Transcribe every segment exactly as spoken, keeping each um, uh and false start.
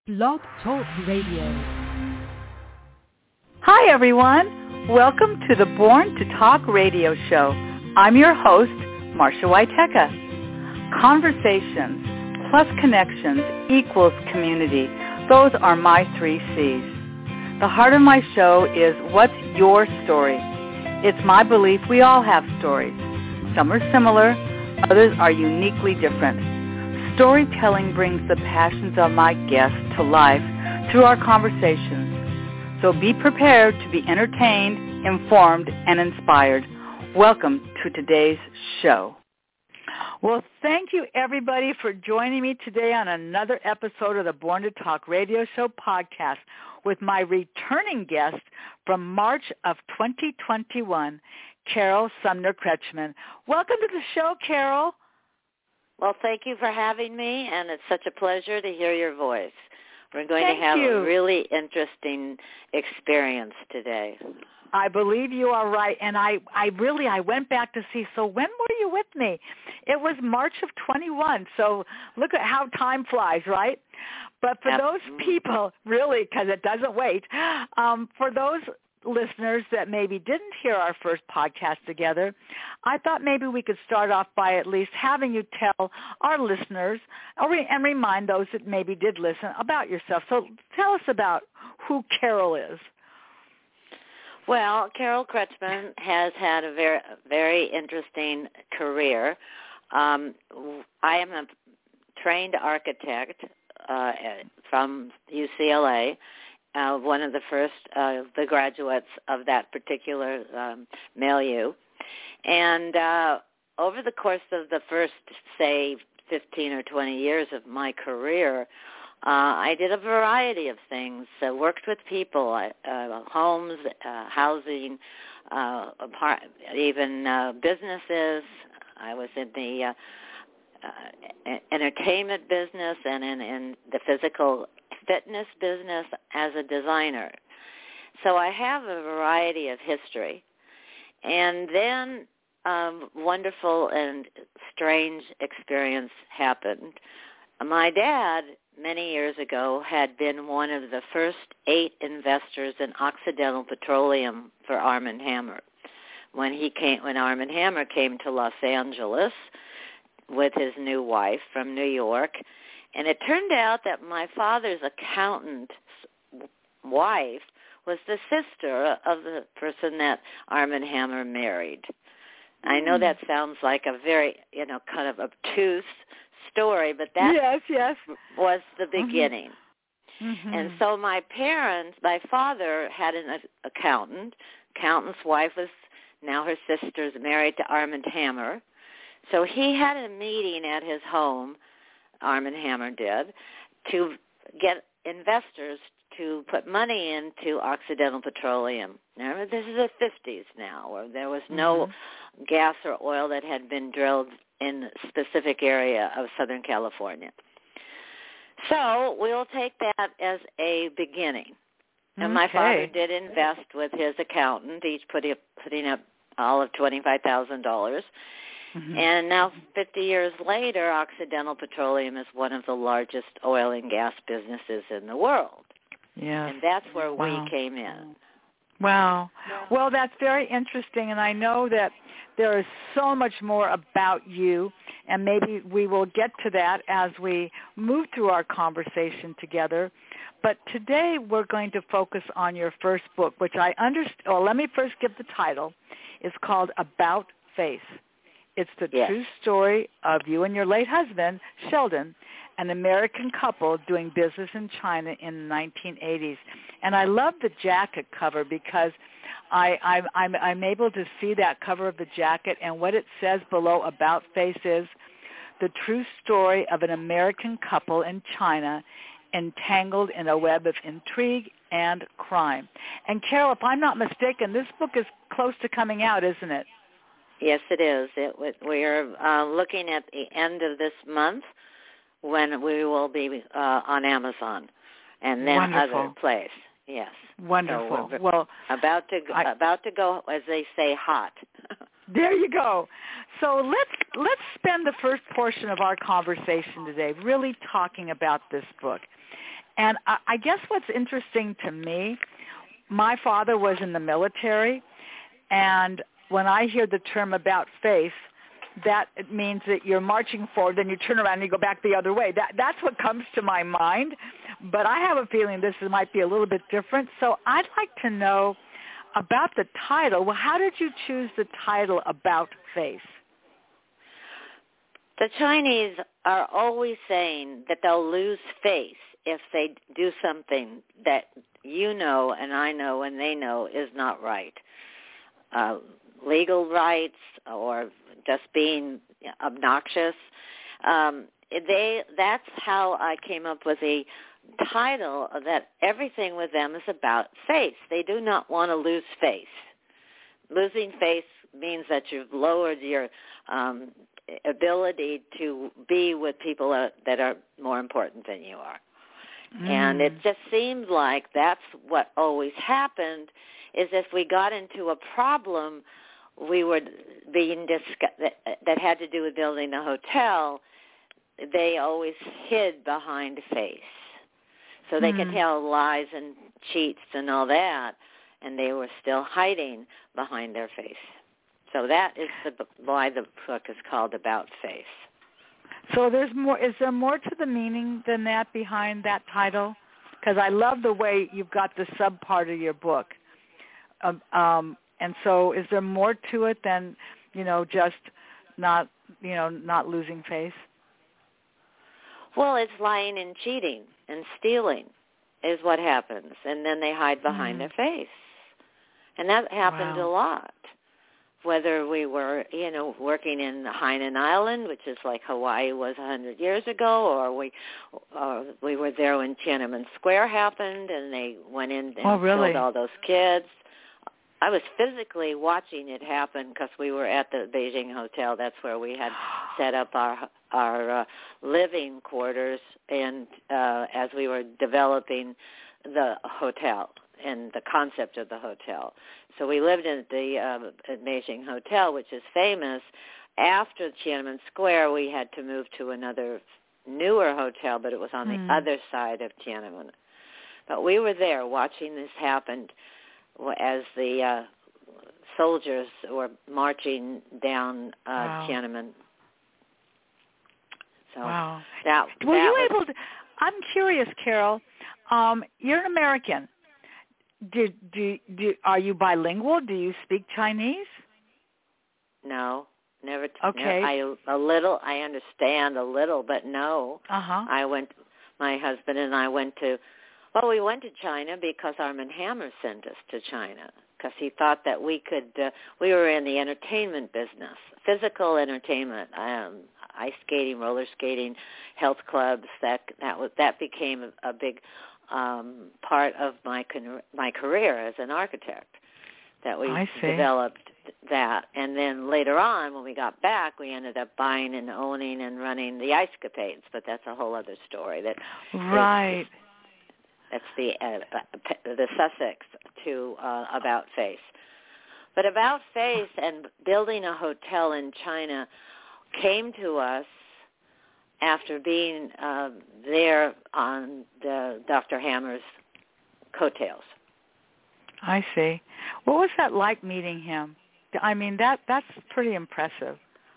Blog Talk Radio. Hi, everyone. Welcome to the Born to Talk radio show. I'm your host, Marsha Waiteka. Conversations plus connections equals community. Those are my three C's. The heart of my show is what's your story? It's my belief we all have stories. Some are similar, others are uniquely different. Storytelling brings the passions of my guests to life through our conversations. So be prepared to be entertained, informed, and inspired. Welcome to today's show. Well, thank you, everybody, for joining me today on another episode of the Born to Talk radio show podcast with my returning guest from March of twenty twenty-one, Carol Sumner Kretschmann. Welcome to the show, Carol. Well, thank you for having me, and it's such a pleasure to hear your voice. We're going Thank to have you. a really interesting experience today. I believe you are right, and I, I really, I went back to see, so when were you with me? It was March of twenty-one, so look at how time flies, right? But for Absolutely. those people, really, because it doesn't wait, um, for those listeners that maybe didn't hear our first podcast together, I thought maybe we could start off by at least having you tell our listeners and remind those that maybe did listen about yourself. So tell us about who Carol is. Well, Carol Kretschmann has had a very, very interesting career. Um, I am a trained architect uh, from U C L A. Uh, one of the first uh, the graduates of that particular um, milieu. And uh, over the course of the first, say, fifteen or twenty years of my career, uh, I did a variety of things. Uh, worked with people, uh, homes, uh, housing, uh, apart, even uh, businesses. I was in the uh, uh, entertainment business and in, in the physical fitness business as a designer. So I have a variety of history. And then um, wonderful and strange experience happened. My dad, many years ago, had been one of the first eight investors in Occidental Petroleum for Arm and Hammer. When he came, when Arm and Hammer came to Los Angeles with his new wife from New York, and it turned out that my father's accountant's wife was the sister of the person that Arm and Hammer married. Mm. I know that sounds like a very, you know, kind of obtuse story, but that yes, yes. was the beginning. Mm-hmm. And so my parents, my father had an accountant. Accountant's wife was now her sister's married to Arm and Hammer. So he had a meeting at his home, Arm and Hammer did, to get investors to put money into Occidental Petroleum. Now, this is the fifties now, where there was no mm-hmm. gas or oil that had been drilled in a specific area of Southern California. So we'll take that as a beginning. And okay. my father did invest with his accountant, each putting, putting up all of twenty-five thousand dollars. Mm-hmm. And now, fifty years later, Occidental Petroleum is one of the largest oil and gas businesses in the world. Yeah, and that's where wow. we came in. Wow. Well, that's very interesting, and I know that there is so much more about you, and maybe we will get to that as we move through our conversation together. But today we're going to focus on your first book, which I understand. Well, let me first give the title. It's called About Face. It's the yes. true story of you and your late husband, Sheldon, an American couple doing business in China in the nineteen eighties. And I love the jacket cover because I, I'm, I'm, I'm able to see that cover of the jacket, and what it says below About Face is the true story of an American couple in China entangled in a web of intrigue and crime. And Carol, if I'm not mistaken, this book is close to coming out, isn't it? Yes, it is. It, we're uh, looking at the end of this month when we will be uh, on Amazon and then Wonderful. other place. Yes. Wonderful. So well, about to go, I, about to go, as they say, hot. There you go. So let's let's spend the first portion of our conversation today really talking about this book. And I, I guess what's interesting to me, my father was in the military, and when I hear the term about face, that means that you're marching forward, then you turn around and you go back the other way. That That's what comes to my mind. But I have a feeling this might be a little bit different. So I'd like to know about the title. Well, how did you choose the title About Face? The Chinese are always saying that they'll lose face if they do something that you know and I know and they know is not right. Uh, legal rights or just being obnoxious. Um, they that's how I came up with a title that everything with them is about face. They do not want to lose face. Losing face means that you've lowered your um, ability to be with people uh, that are more important than you are. Mm. And it just seems like that's what always happened, is if we got into a problem we were being discuss- that, that had to do with building a hotel, they always hid behind face. So they mm. could tell lies and cheats and all that, and they were still hiding behind their face. So that is the, why the book is called About Face. So there's more. Is there more to the meaning than that behind that title? Because I love the way you've got the sub part of your book. Um, um, and so, is there more to it than, you know, just not, you know, not losing face? Well, it's lying and cheating and stealing is what happens, and then they hide behind mm. their face, and that happened wow. a lot. Whether we were, you know, working in Hainan Island, which is like Hawaii was a hundred years ago, or we, uh, we were there when Tiananmen Square happened, and they went in and oh, really? killed all those kids. I was physically watching it happen because we were at the Beijing Hotel. That's where we had set up our our uh, living quarters, and uh, as we were developing the hotel and the concept of the hotel. So we lived in the uh, Beijing Hotel, which is famous. After Tiananmen Square, we had to move to another newer hotel, but it was on mm. the other side of Tiananmen. But we were there watching this happen as the uh, soldiers were marching down uh, wow. Tiananmen. So wow. That, were that you was, able to, I'm curious, Carol, um, you're an American. Do, do, do, are you bilingual? Do you speak Chinese? No, never. T- okay. Never, I, a little, I understand a little, but no. Uh-huh. I went, my husband and I went to, well, we went to China because Armand Hammer sent us to China because he thought that we could, uh, we were in the entertainment business, physical entertainment, um, ice skating, roller skating, health clubs. That that was that became a, a big um, part of my con- my career as an architect. That we developed that, and then later on, when we got back, we ended up buying and owning and running the Ice Capades. But that's a whole other story. That right. That's the uh, the Sussex to uh, About Face. But About Face and building a hotel in China came to us after being uh, there on the Doctor Hammer's coattails. I see. What was that like meeting him? I mean, that that's pretty impressive.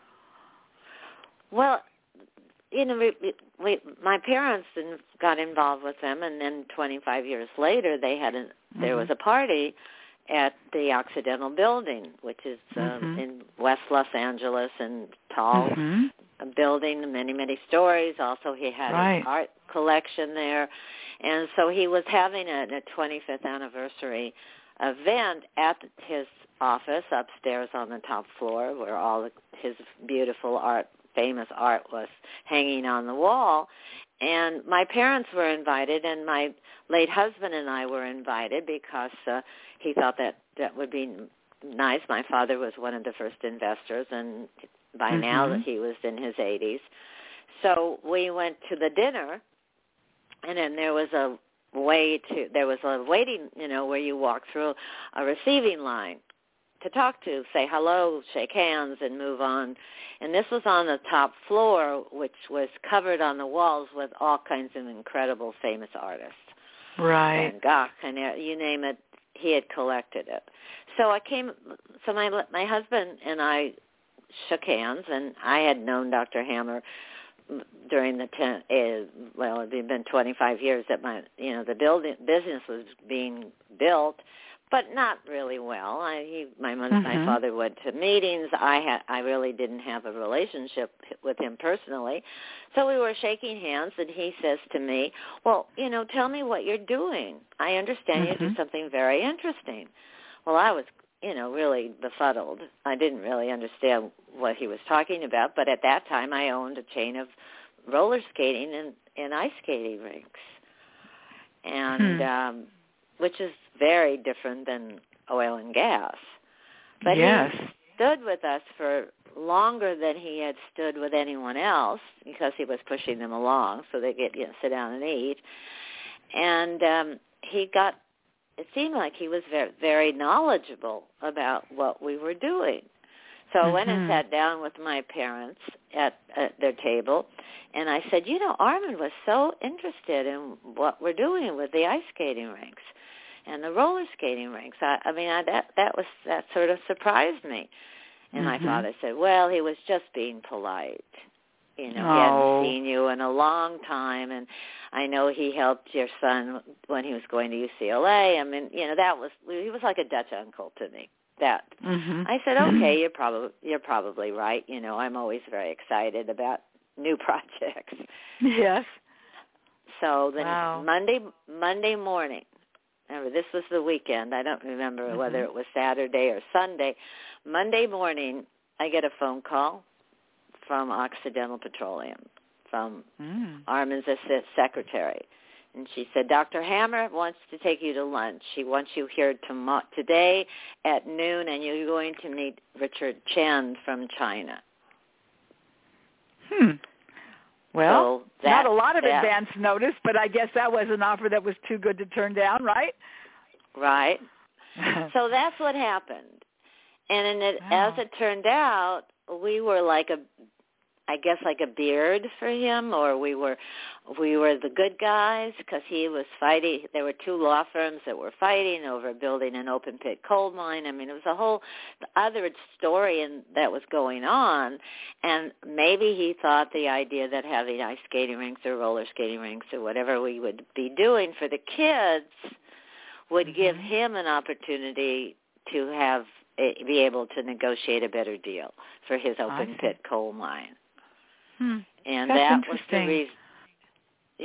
Well, you know, we, we, my parents got involved with them, and then twenty-five years later, they had a, mm-hmm. there was a party at the Occidental Building, which is um, mm-hmm. in West Los Angeles, and tall mm-hmm. a building, many, many stories. Also, he had right. an art collection there. And so he was having a, a twenty-fifth anniversary event at his office upstairs on the top floor where all his beautiful art, famous art was hanging on the wall. And my parents were invited, and my late husband and I were invited because uh, he thought that that would be nice. My father was one of the first investors, and by mm-hmm. now he was in his eighties. So we went to the dinner, and then there was a way to, there was a waiting, you know, where you walk through a receiving line. to talk to, say hello, shake hands, and move on. And this was on the top floor, which was covered on the walls with all kinds of incredible famous artists. Right. Van Gogh, and you name it, he had collected it. So I came, so my my husband and I shook hands, and I had known Doctor Hammer during the ten, uh, well, it had been twenty-five years that my, you know, the building business was being built, but not really well. I, he, my mother, mm-hmm. my father went to meetings. I had, I really didn't have a relationship with him personally, so we were shaking hands, and he says to me, "Well, you know, tell me what you're doing. I understand mm-hmm. you do something very interesting." Well, I was, you know, really befuddled. I didn't really understand what he was talking about, but at that time I owned a chain of roller skating and, and ice skating rinks, and hmm. um, which is very different than oil and gas. But yes. he stood with us for longer than he had stood with anyone else because he was pushing them along so they get, you know, sit down and eat. And um, he got, it seemed like he was very, very knowledgeable about what we were doing. So I mm-hmm. went and sat down with my parents at, at their table, and I said, you know, Armin was so interested in what we're doing with the ice skating rinks and the roller skating rinks. I, I mean, I, that that was that sort of surprised me. And mm-hmm. my father said, well, he was just being polite. You know, oh. he hadn't seen you in a long time, and I know he helped your son when he was going to U C L A. I mean, you know, that was he was like a Dutch uncle to me. That mm-hmm. I said, okay, you're probably you're probably right. You know, I'm always very excited about new projects. Yes. So then wow. Monday Monday morning. Remember, this was the weekend. I don't remember mm-hmm. whether it was Saturday or Sunday. Monday morning, I get a phone call from Occidental Petroleum, from mm. Armin's assist secretary. And she said, Doctor Hammer wants to take you to lunch. She wants you here tomo- today at noon, and you're going to meet Richard Chen from China. Hmm. Well, so that, not a lot of that, advance notice, but I guess that was an offer that was too good to turn down, right? Right. So that's what happened. And in it, wow. as it turned out, we were like a, I guess like a beard for him, or we were, we were the good guys because he was fighting. There were two law firms that were fighting over building an open pit coal mine. I mean, it was a whole other story in, that was going on, and maybe he thought the idea that having ice skating rinks or roller skating rinks or whatever we would be doing for the kids would mm-hmm. give him an opportunity to have be able to negotiate a better deal for his open pit coal mine. Hmm. And That's that was the interesting. reason. Yeah.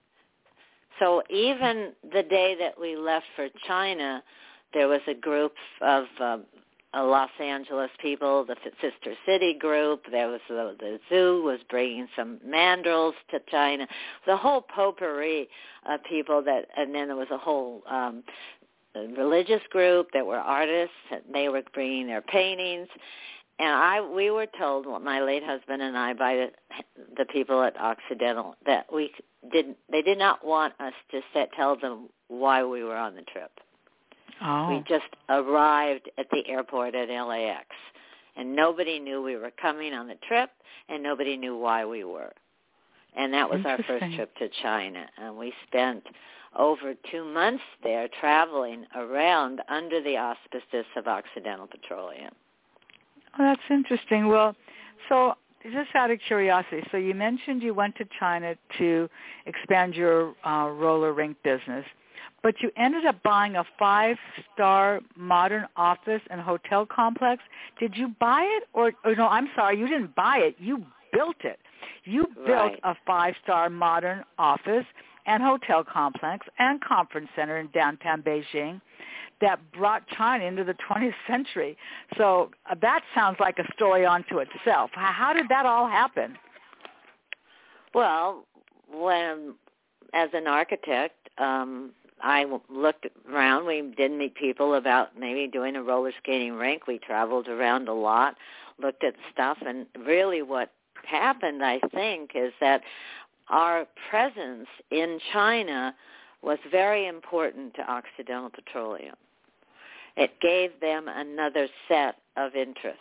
So even the day that we left for China, there was a group of uh, uh, Los Angeles people, the Sister City group. There was uh, the zoo was bringing some mandrels to China. The whole potpourri of people that, and then there was a whole um, religious group that were artists. They were bringing their paintings. And I, we were told, my late husband and I, by the, the people at Occidental, that we didn't. They did not want us to set, tell them why we were on the trip. Oh. We just arrived at the airport at L A X, and nobody knew we were coming on the trip, and nobody knew why we were. And that was our first trip to China, and we spent over two months there traveling around under the auspices of Occidental Petroleum. Oh, that's interesting. Well, so just out of curiosity, so you mentioned you went to China to expand your uh, roller rink business, but you ended up buying a five-star modern office and hotel complex. Did you buy it? Or, or no, I'm sorry, you didn't buy it. You built it. You built right. a five-star modern office and hotel complex and conference center in downtown Beijing that brought China into the twentieth century. So uh, that sounds like a story unto itself. How, how did that all happen? Well, when as an architect, um, I looked around. We did meet people about maybe doing a roller skating rink. We traveled around a lot, looked at stuff, and really what happened, I think, is that our presence in China was very important to Occidental Petroleum. it gave them another set of interests.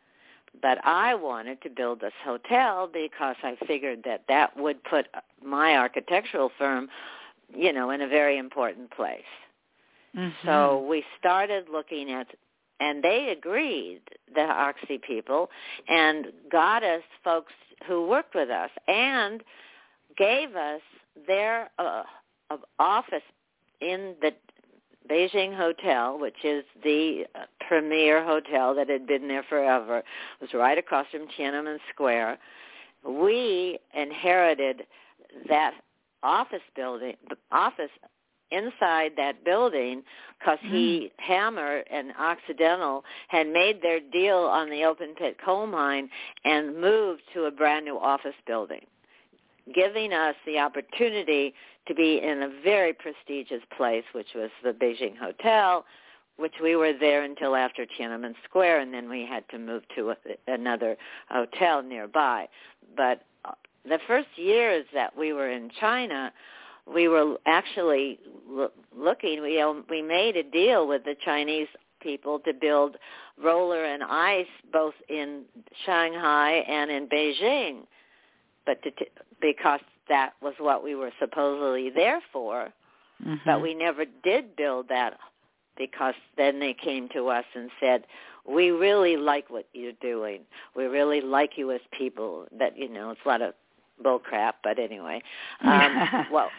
But I wanted to build this hotel because I figured that that would put my architectural firm, you know, in a very important place. Mm-hmm. So we started looking at, and they agreed, the Oxy people, and got us folks who worked with us and gave us their uh, office in the Beijing Hotel, which is the uh, premier hotel that had been there forever. It was right across from Tiananmen Square. We inherited that office building, office inside that building, because mm. he, Hammer and Occidental, had made their deal on the open pit coal mine and moved to a brand new office building, giving us the opportunity to be in a very prestigious place, which was the Beijing Hotel, which we were there until after Tiananmen Square, and then we had to move to a, another hotel nearby. But the first years that we were in China, we were actually lo- looking, we, we made a deal with the Chinese people to build roller and ice both in Shanghai and in Beijing, but to, because that was what we were supposedly there for, mm-hmm. but we never did build that, because then they came to us and said, we really like what you're doing. We really like you as people. That, you know, it's a lot of bull crap, but anyway. Um, well,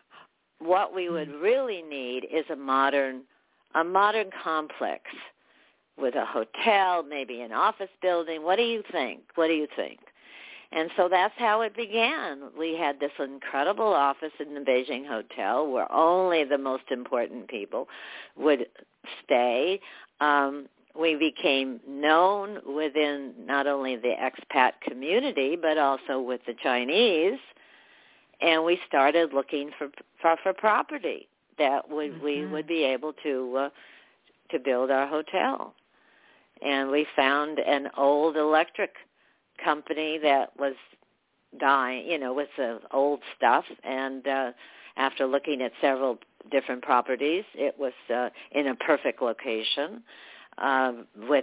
what we would really need is a modern, a modern complex with a hotel, maybe an office building. What do you think? What do you think? And so that's how it began. We had this incredible office in the Beijing Hotel where only the most important people would stay. Um, we became known within not only the expat community, but also with the Chinese. And we started looking for for, for property that would mm-hmm. we would be able to uh, to build our hotel. And we found an old electric company that was dying, you know, with the old stuff. And uh, after looking at several different properties, it was uh, in a perfect location uh, with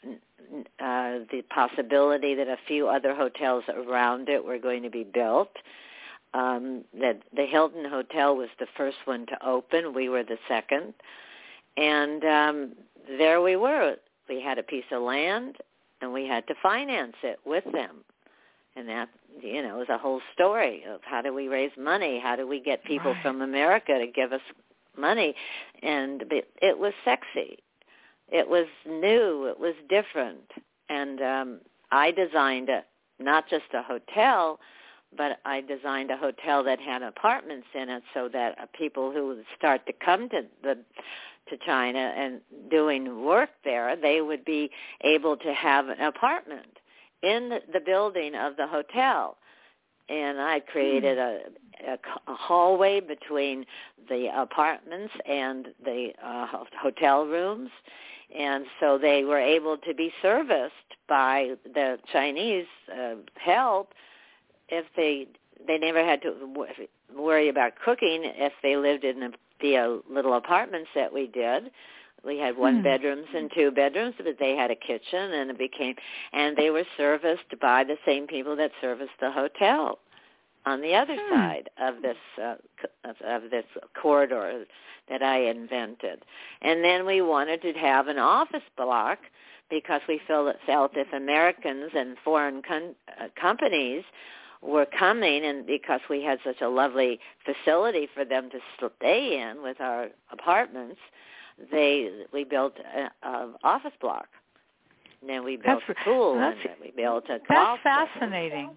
uh, the possibility that a few other hotels around it were going to be built. Um, that the Hilton Hotel was the first one to open. We were the second. And um, there we were. We had a piece of land, and we had to finance it with them. And that, you know, was a whole story of how do we raise money? How do we get people right. from America to give us money? And it was sexy. It was new. It was different. And um, I designed a, not just a hotel, but I designed a hotel that had apartments in it so that uh, people who would start to come to the to China and doing work there, they would be able to have an apartment in the, the building of the hotel. And I created a, a, a hallway between the apartments and the uh, hotel rooms. And so they were able to be serviced by the Chinese uh, help if they they never had to worry about cooking if they lived in the, the uh, little apartments that we did. We had one hmm. bedrooms and two bedrooms, but they had a kitchen, and it became, and they were serviced by the same people that serviced the hotel on the other hmm. side of this uh, of, of this corridor that I invented. And then we wanted to have an office block because we felt felt if Americans and foreign con- uh, companies were coming, and because we had such a lovely facility for them to stay in with our apartments, they we built an office block. And then we built that's, a pool, and then we built a golf. That's fascinating.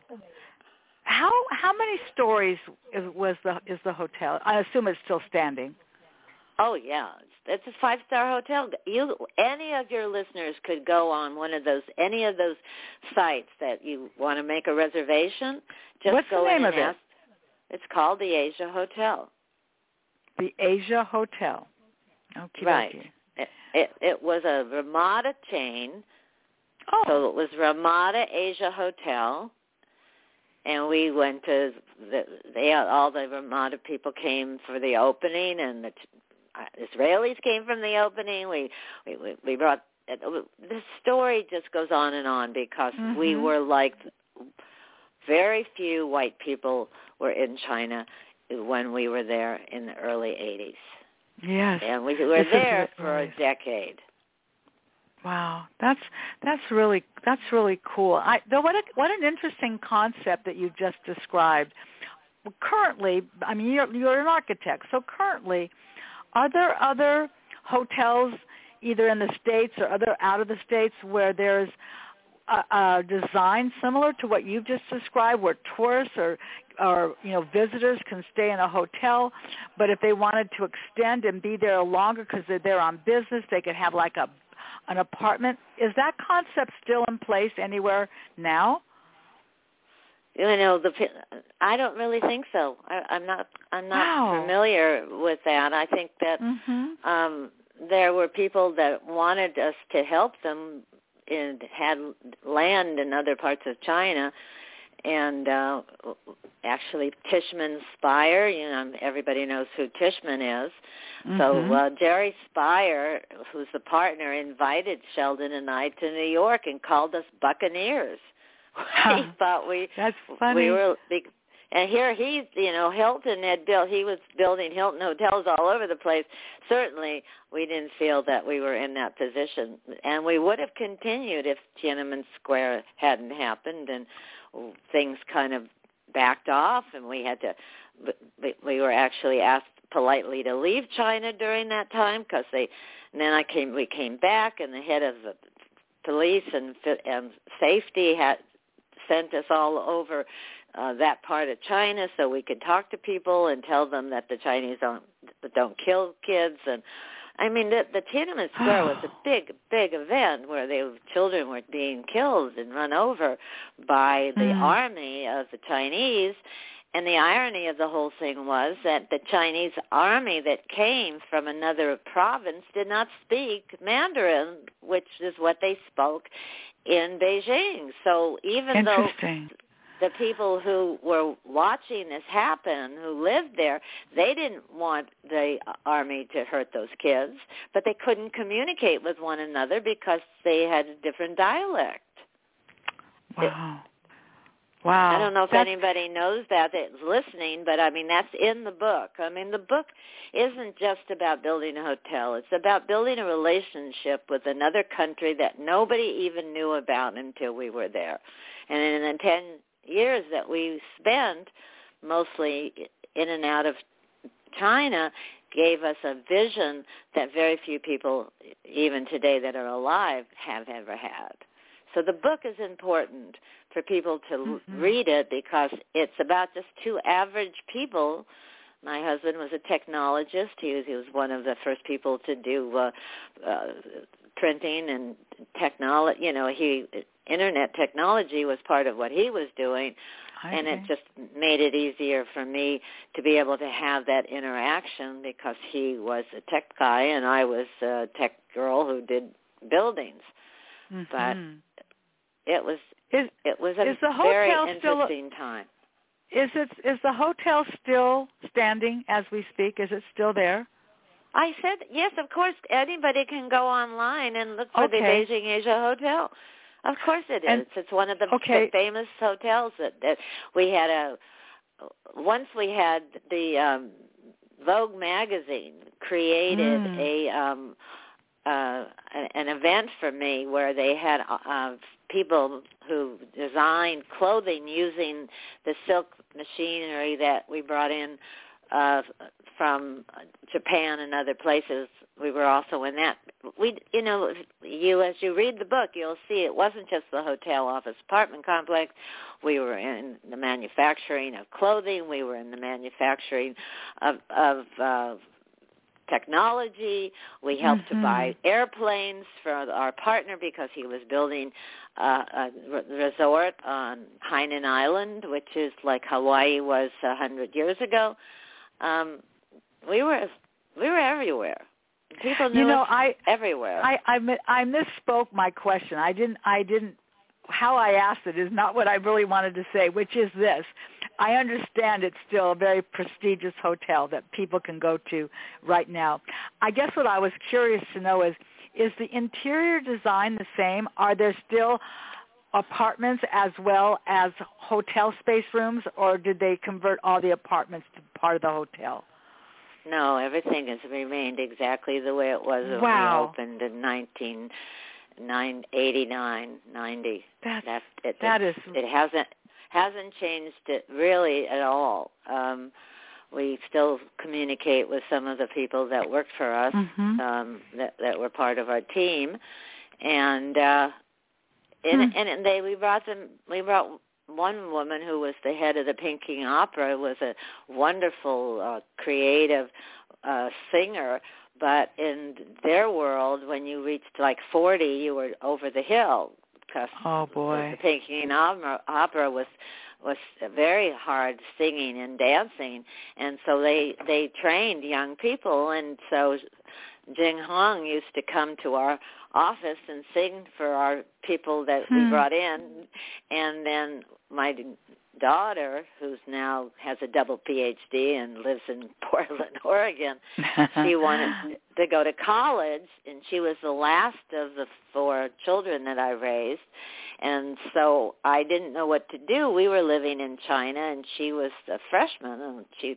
How how many stories is, was the is the hotel? I assume it's still standing. Oh yeah, it's a five-star hotel. You, any of your listeners could go on one of those, any of those sites that you want to make a reservation. Just What's go the name in and of ask. It? It's called the Asia Hotel. The Asia Hotel. Okay. Right. It, it it was a Ramada chain. Oh. So it was Ramada Asia Hotel. And we went to the, they all the Ramada people came for the opening, and the Israelis came from the opening. We we we, we brought the story just goes on and on because mm-hmm. we were like very few white people were in China when we were there in the early eighties. Yes, and we were this there is, for a decade. Wow, that's that's really that's really cool. I though what a, what an interesting concept that you just described. Currently, I mean, you're, you're an architect, so currently, are there other hotels either in the States or other out of the States where there's a, a design similar to what you've just described, where tourists or or you know visitors can stay in a hotel, but if they wanted to extend and be there longer because they're there on business, they could have like a an apartment? Is that concept still in place anywhere now? You know, the I don't really think so. I, I'm not. I'm not wow. familiar with that. I think that mm-hmm. um, there were people that wanted us to help them and had land in other parts of China, and uh, actually Tishman Speyer. You know, everybody knows who Tishman is. Mm-hmm. So uh, Jerry Speyer, who's the partner, invited Sheldon and I to New York and called us Buccaneers. He thought we That's funny. we were big, and here he's you know Hilton had built he was building Hilton hotels all over the place. Certainly, we didn't feel that we were in that position, and we would have continued if Tiananmen Square hadn't happened and things kind of backed off, and we had to. We were actually asked politely to leave China during that time because they. And then I came. We came back, and the head of the police and and safety had sent us all over uh, that part of China so we could talk to people and tell them that the Chinese don't don't kill kids. And I mean, the, the Tiananmen Square was a big, big event where the children were being killed and run over by the mm. army of the Chinese. And the irony of the whole thing was that the Chinese army that came from another province did not speak Mandarin, which is what they spoke in Beijing. So even though the people who were watching this happen, who lived there, they didn't want the army to hurt those kids, but they couldn't communicate with one another because they had a different dialect. Wow. Wow. I don't know if that's... anybody knows that that's listening, but I mean, that's in the book. I mean, the book isn't just about building a hotel. It's about building a relationship with another country that nobody even knew about until we were there. And in the ten years that we spent mostly in and out of China gave us a vision that very few people, even today that are alive, have ever had. So the book is important for people to mm-hmm. read it because it's about just two average people. My husband was a technologist. He was, he was one of the first people to do uh, uh, printing and technology. You know, he internet technology was part of what he was doing, I and see. it just made it easier for me to be able to have that interaction because he was a tech guy and I was a tech girl who did buildings. Mm-hmm. But it was is, it was a is the very hotel interesting still, time. Is it is the hotel still standing as we speak? Is it still there? I said yes. Of course, anybody can go online and look for okay. the Beijing Asia Hotel. Of course it is. And, it's one of the, okay. the famous hotels that, that we had a. Once we had the um, Vogue magazine created mm. a. Um, Uh, an event for me where they had uh, people who designed clothing using the silk machinery that we brought in uh, from Japan and other places. We were also in that. We, you know, you as you read the book, you'll see it wasn't just the hotel, office, apartment complex. We were in the manufacturing of clothing. We were in the manufacturing of, of uh, technology. We helped mm-hmm. to buy airplanes for our partner because he was building uh, a resort on Hainan Island, which is like Hawaii was a hundred years ago. Um, we were we were everywhere. People knew you know, us I, everywhere. I, I I misspoke my question. I didn't I didn't. How I asked it is not what I really wanted to say, which is this. I understand it's still a very prestigious hotel that people can go to right now. I guess what I was curious to know is, is the interior design the same? Are there still apartments as well as hotel space rooms, or did they convert all the apartments to part of the hotel? No, everything has remained exactly the way it was when wow. we opened in nineteen eighty-nine, ninety. That's, that it, that it, is... It hasn't hasn't changed it really at all. Um, we still communicate with some of the people that worked for us, mm-hmm. um, that, that were part of our team, and uh, and, hmm. and they we brought them. We brought one woman who was the head of the Peking Opera, was a wonderful, uh, creative uh, singer. But in their world, when you reached like forty, you were over the hill. Because oh boy, the Peking Opera, opera was was very hard singing and dancing, and so they they trained young people, and so Jing Hong used to come to our office and sing for our people that hmm. we brought in, and then my daughter, who's now has a double P H D and lives in Portland, Oregon, she wanted to go to college, and she was the last of the four children that I raised, and so I didn't know what to do. We were living in China, and she was a freshman, and she...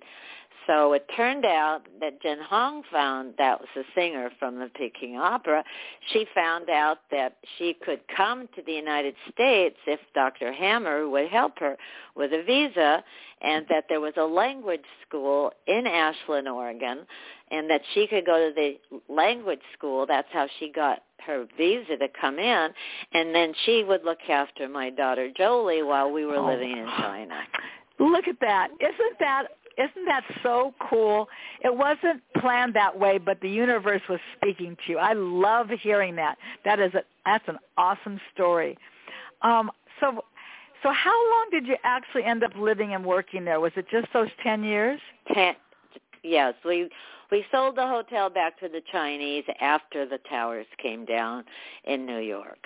So it turned out that Jen Hong found, that was a singer from the Peking Opera, she found out that she could come to the United States if Doctor Hammer would help her with a visa, and that there was a language school in Ashland, Oregon, and that she could go to the language school. That's how she got her visa to come in, and then she would look after my daughter Jolie while we were oh. living in China. Look at that. Isn't that Isn't that so cool? It wasn't planned that way, but the universe was speaking to you. I love hearing that. That is a, that's an awesome story. Um, so, so how long did you actually end up living and working there? Was it just those ten years? Ten. Yes, we we sold the hotel back to the Chinese after the towers came down in New York.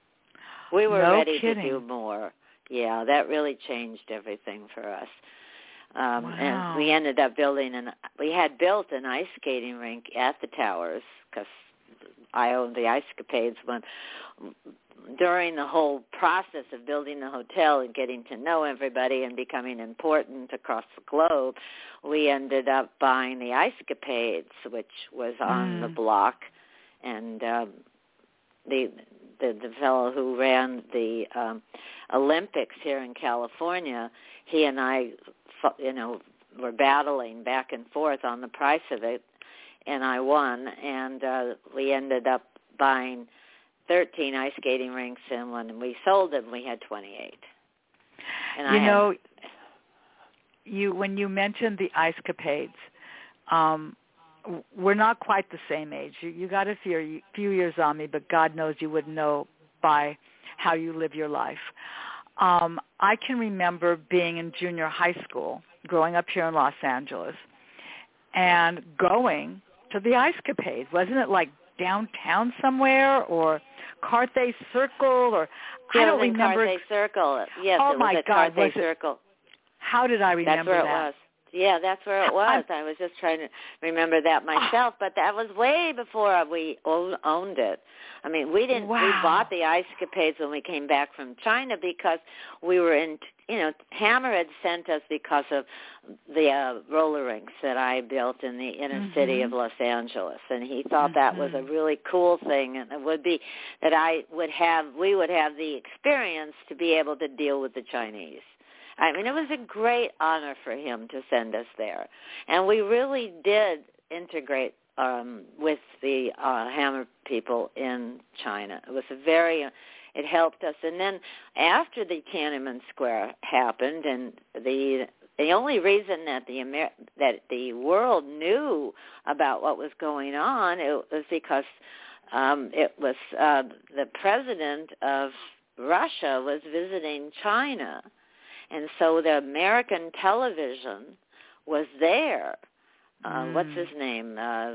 We were no ready kidding. to do more. Yeah, that really changed everything for us. Um, wow. And we ended up building an. We had built an ice skating rink at the towers because I owned the Ice Capades. When during the whole process of building the hotel and getting to know everybody and becoming important across the globe, we ended up buying the Ice Capades, which was on mm. the block, and um, the. The, the fellow who ran the um, Olympics here in California, he and I, you know, were battling back and forth on the price of it, and I won, and uh, we ended up buying thirteen ice skating rinks, and when we sold them, we had twenty-eight. And you I know, had, you when you mentioned the Ice Capades, um, we're not quite the same age. You, you got a few, few years on me, but God knows you would know by how you live your life. Um, I can remember being in junior high school, growing up here in Los Angeles, and going to the Ice Capades. Wasn't it like downtown somewhere or Carthay Circle? Or yeah, I don't it was remember. Carthay Circle. Yes, oh it was my at God, Carthay was it, Circle. How did I remember That's where that? it was. Yeah, that's where it was. I, I was just trying to remember that myself, but that was way before we owned it. I mean, we didn't. Wow. We bought the Ice Capades when we came back from China because we were in. You know, Hammer had sent us because of the uh, roller rinks that I built in the inner mm-hmm. city of Los Angeles, and he thought mm-hmm. that was a really cool thing, and it would be that I would have. We would have the experience to be able to deal with the Chinese. I mean, it was a great honor for him to send us there. And we really did integrate um, with the uh, Hammer people in China. It was a very, it helped us. And then after the Tiananmen Square happened, and the the only reason that the Amer- that the world knew about what was going on, it was because um, it was uh, the president of Russia was visiting China. And so the American television was there. Uh, mm. What's his name? Uh, uh,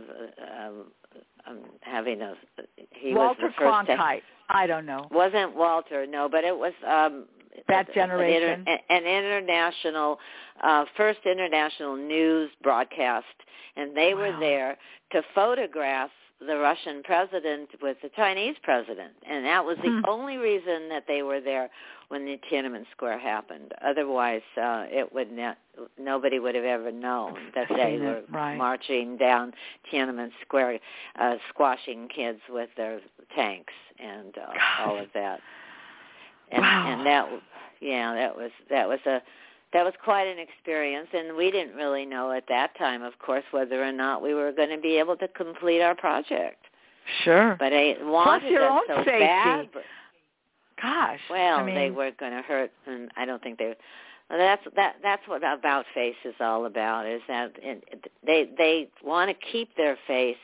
I'm having a. He Walter was the first Cronkite. I don't know. Wasn't Walter? No, but it was. Um, that generation. An, inter, an international, uh, first international news broadcast, and they wow. were there to photograph the Russian president with the Chinese president, and that was the hmm. only reason that they were there when the Tiananmen Square happened. Otherwise, uh, it would not, nobody would have ever known that they were right. marching down Tiananmen Square, uh, squashing kids with their tanks and uh, all of that. And, wow. and that, yeah, that was that was a that was quite an experience, and we didn't really know at that time, of course, whether or not we were going to be able to complete our project. Sure. But I Plus wanted your us own so safety. bad. Gosh. Well, I mean, they were going to hurt, and I don't think they. Well, that's that. That's what About Face is all about. Is that it, they they want to keep their face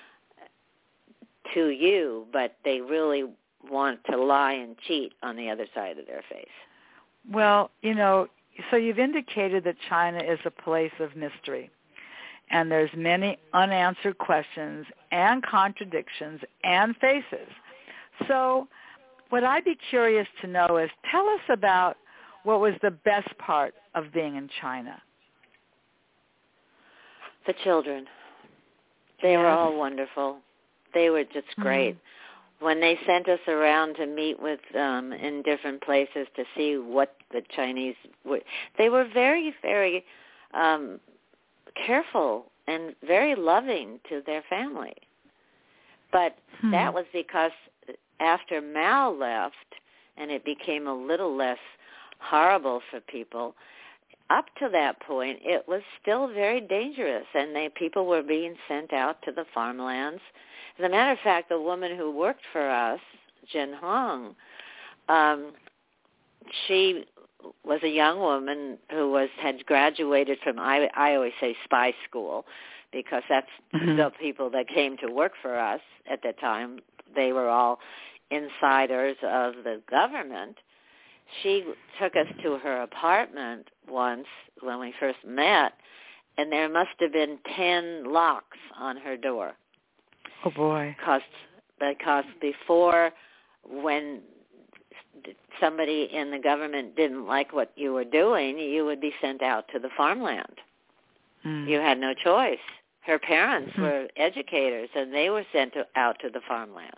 to you, but they really want to lie and cheat on the other side of their face. Well, you know, so you've indicated that China is a place of mystery, and there's many unanswered questions and contradictions and faces. So what I'd be curious to know is, tell us about what was the best part of being in China. The children. They yes. were all wonderful. They were just great. Mm-hmm. When they sent us around to meet with um, in different places to see what the Chinese were, they were very, very um, careful and very loving to their family. But hmm. that was because after Mao left and it became a little less horrible for people, up to that point it was still very dangerous, and they people were being sent out to the farmlands. As a matter of fact, the woman who worked for us, Jin Hong, um, she was a young woman who was had graduated from, I, I always say, spy school, because that's mm-hmm. the people that came to work for us at the time. They were all insiders of the government. She took us to her apartment once when we first met, and there must have been ten locks on her door. Oh, boy. Because, because before, when somebody in the government didn't like what you were doing, you would be sent out to the farmland. Mm. You had no choice. Her parents mm. were educators, and they were sent to, out to the farmlands.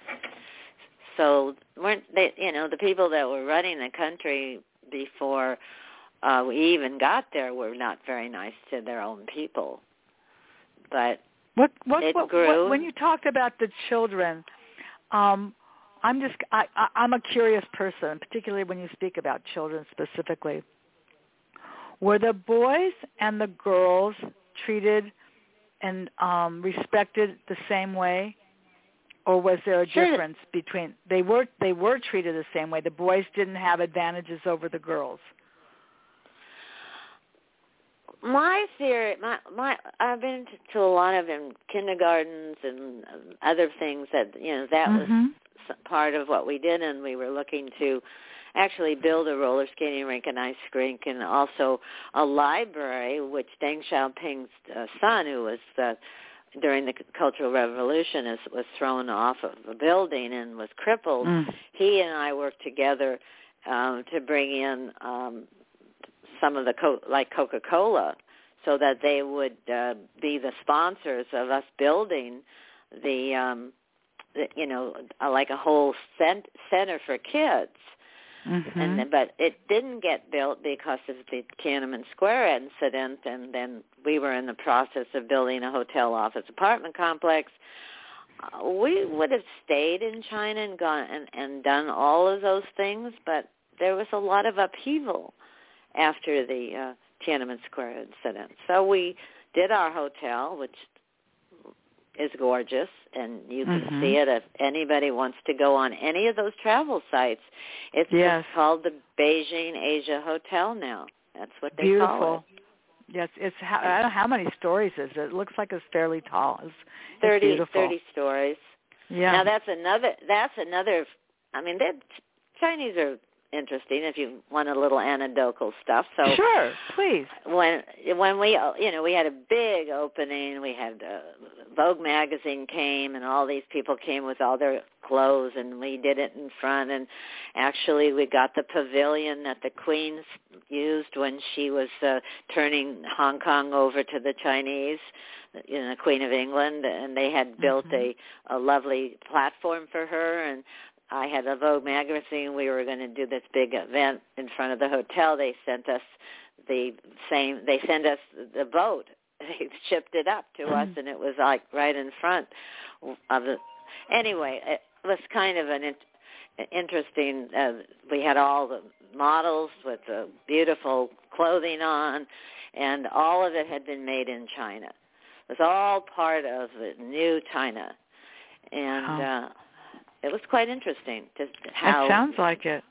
So weren't they? You know, the people that were running the country before uh, we even got there were not very nice to their own people. But what, what, it what, grew. What, when you talked about the children, um, I'm just I, I, I'm a curious person, particularly when you speak about children specifically. Were the boys and the girls treated and um, respected the same way? Or was there a sure. difference between they were they were treated the same way? The boys didn't have advantages over the girls. My theory, my my, I've been to a lot of in kindergartens and other things that you know that mm-hmm. was part of what we did, and we were looking to actually build a roller skating rink, an ice rink, and also a library, which Deng Xiaoping's uh, son, who was the during the Cultural Revolution, is, was thrown off of a building and was crippled. Mm. He and I worked together um, to bring in um, some of the, co- like Coca-Cola, so that they would uh, be the sponsors of us building the, um, the you know, like a whole cent- center for kids. Mm-hmm. And then, but it didn't get built because of the Tiananmen Square incident, and then we were in the process of building a hotel office apartment complex. Uh, we would have stayed in China and gone and, and done all of those things, but there was a lot of upheaval after the uh, Tiananmen Square incident. So we did our hotel, which is gorgeous, and you can mm-hmm. see it if anybody wants to go on any of those travel sites. It's yes. called the Beijing Asia Hotel now. That's what they Beautiful. call it. Yes, it's how, I don't know how many stories is it. It looks like it's fairly tall. It's, it's thirty, beautiful. thirty stories. Yeah. Now that's another. That's another. I mean, the Chinese are interesting if you want a little anecdotal stuff. So sure, please. When when we you know we had a big opening, we had uh, Vogue magazine came, and all these people came with all their clothes, and we did it in front. And actually, we got the pavilion that the Queen used when she was uh, turning Hong Kong over to the Chinese, you know, the Queen of England, and they had built mm-hmm. a, a lovely platform for her. And I had a Vogue magazine. We were going to do this big event in front of the hotel. They sent us the same. They sent us the boat. They shipped it up to mm-hmm. us, and it was like right in front of the. Anyway, it was kind of an in, interesting. Uh, we had all the models with the beautiful clothing on, and all of it had been made in China. It was all part of the new China, and. Wow. Uh, It was quite interesting. Just how it sounds like it.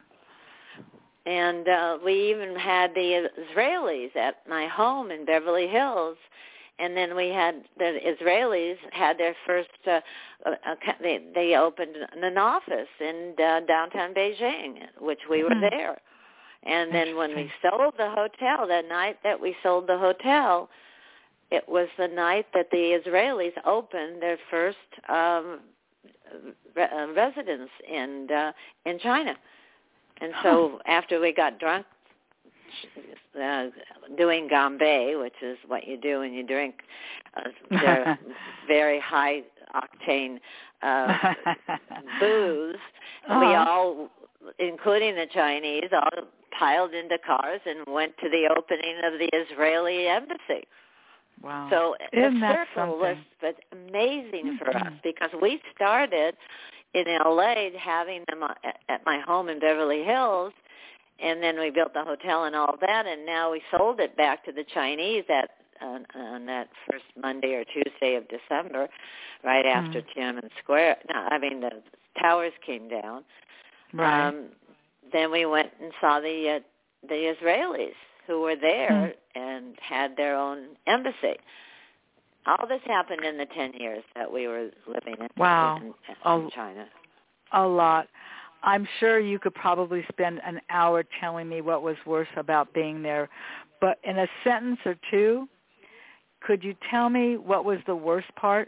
And uh, we even had the Israelis at my home in Beverly Hills, and then we had the Israelis had their first. Uh, uh, they they opened an office in uh, downtown Beijing, which we were mm-hmm. there. And then when we sold the hotel, that night that we sold the hotel, it was the night that the Israelis opened their first. Um, Re- uh, residence in uh, in China, and so huh. after we got drunk, uh, doing gambé, which is what you do when you drink uh, their very high octane uh, booze, uh-huh. we all, including the Chinese, all piled into cars and went to the opening of the Israeli embassy. Wow. So Isn't the that circle was but amazing mm-hmm. for us because we started in L A having them at my home in Beverly Hills, and then we built the hotel and all that, and now we sold it back to the Chinese at on, on that first Monday or Tuesday of December, right after mm. Tiananmen Square. No, I mean the towers came down. Right. Um, then we went and saw the uh, the Israelis who were there mm. and had their own embassy. All this happened in the ten years that we were living in, wow. in, in a, China. A lot. I'm sure you could probably spend an hour telling me what was worse about being there. But in a sentence or two, could you tell me what was the worst part?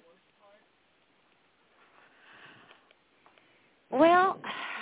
Well,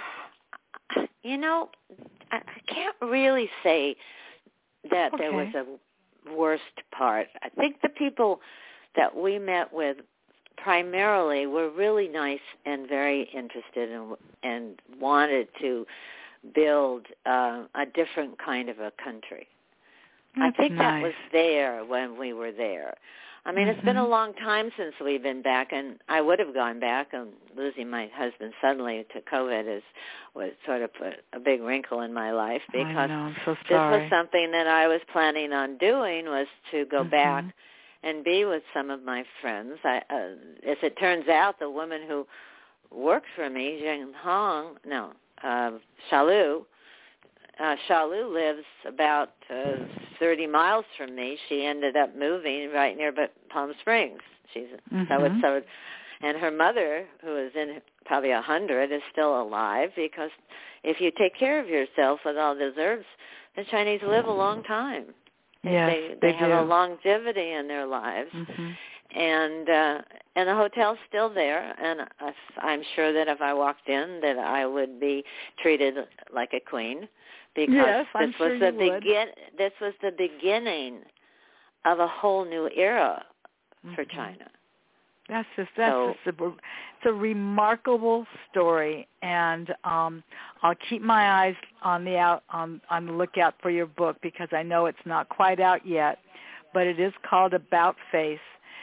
you know, I can't really say that okay. there was a worst part. I think the people that we met with primarily were really nice and very interested in, and wanted to build uh, a different kind of a country. That's I think nice. that was there when we were there. I mean, mm-hmm. it's been a long time since we've been back, and I would have gone back. And losing my husband suddenly to COVID is was sort of a, a big wrinkle in my life because I know, I'm so this sorry. was something that I was planning on doing was to go mm-hmm. back and be with some of my friends. I, uh, as it turns out, the woman who worked for me, Zheng Hong, no, uh, Shalu, Uh, Shalu lives about uh, thirty miles from me. She ended up moving right near Palm Springs. She's mm-hmm. so it's so, and her mother, who is in probably a hundred, is still alive because if you take care of yourself with all those herbs, the Chinese live a long time. Yes, they they, they have do. a longevity in their lives, mm-hmm. and uh, and the hotel's still there. And I'm sure that if I walked in, that I would be treated like a queen. Because yes, this I'm was sure the you would. begin. This was the beginning of a whole new era mm-hmm. for China. That's just that's so, just a, it's a remarkable story, and um, I'll keep my eyes on the out on on the lookout for your book because I know it's not quite out yet, but it is called About Face.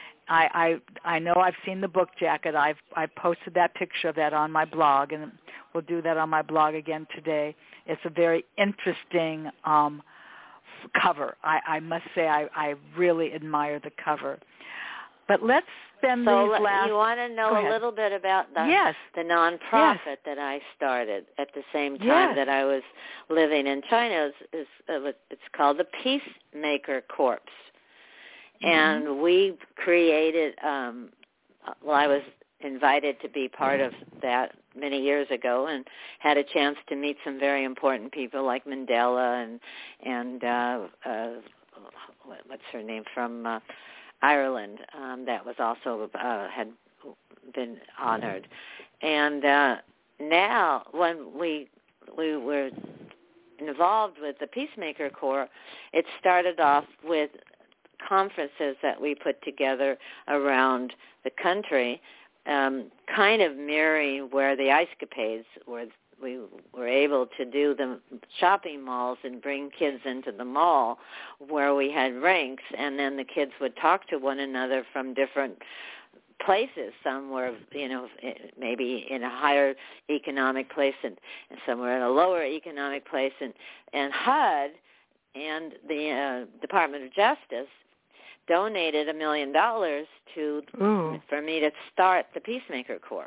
I, I I know I've seen the book jacket. I've I posted that picture of that on my blog, and we'll do that on my blog again today. It's a very interesting um, cover. I, I must say I, I really admire the cover. But let's spend so these last... you want to know a little bit about the, yes. the nonprofit yes. that I started at the same time yes. that I was living in China. Is, is, it's called the Peacemaker Corps. Mm-hmm. And we created, um, well, I was invited to be part of that many years ago, and had a chance to meet some very important people like Mandela and and uh, uh, what's her name from uh, Ireland, um, that was also uh, had been honored. And uh, now, when we we were involved with the Peacemaker Corps, it started off with conferences that we put together around the country, um, kind of mirroring where the Ice Capades were. We were able to do the shopping malls and bring kids into the mall where we had rinks, and then the kids would talk to one another from different places. Some were, you know, maybe in a higher economic place, and, and some were in a lower economic place. And, and H U D and the uh, Department of Justice donated a million dollars to Ooh. for me to start the Peacemaker Corps.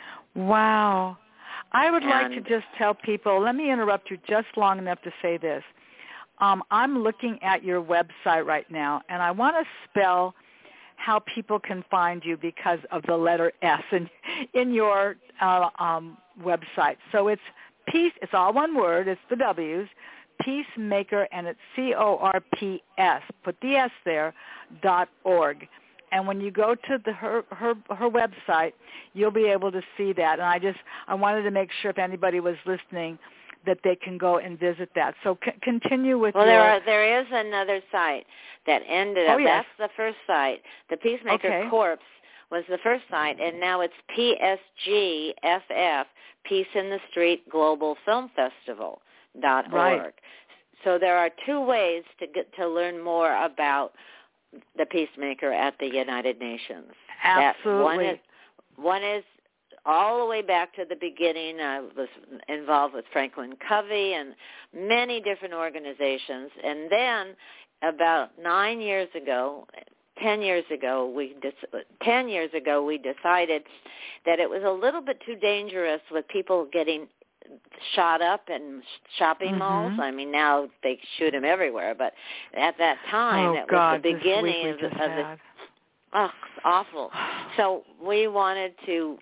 Wow. I would and, like to just tell people, let me interrupt you just long enough to say this. Um, I'm looking at your website right now, and I want to spell how people can find you because of the letter S in, in your uh, um, website. So it's peace, it's all one word, it's the W's, Peacemaker, and it's C O R P S, put the S there, dot org. And when you go to the, her, her her website, you'll be able to see that. And I just I wanted to make sure if anybody was listening that they can go and visit that. So c- continue with well, your... Well, there are, there is another site that ended up. Oh, yes. That's the first site. The Peacemaker Okay. Corps was the first site, and now it's P S G F F, Peace in the Street Global Film Festival dot org. Right. So there are two ways to get to learn more about the Peacemaker at the United Nations. Absolutely. That one is, one is all the way back to the beginning. I was involved with Franklin Covey and many different organizations. And then about nine years ago, ten years ago, we ten years ago we decided that it was a little bit too dangerous with people getting shot up in shopping mm-hmm. malls. I mean, now they shoot them everywhere, but at that time, oh, it God, was the beginning we of, the, of had. the. Oh, it's awful. So we wanted to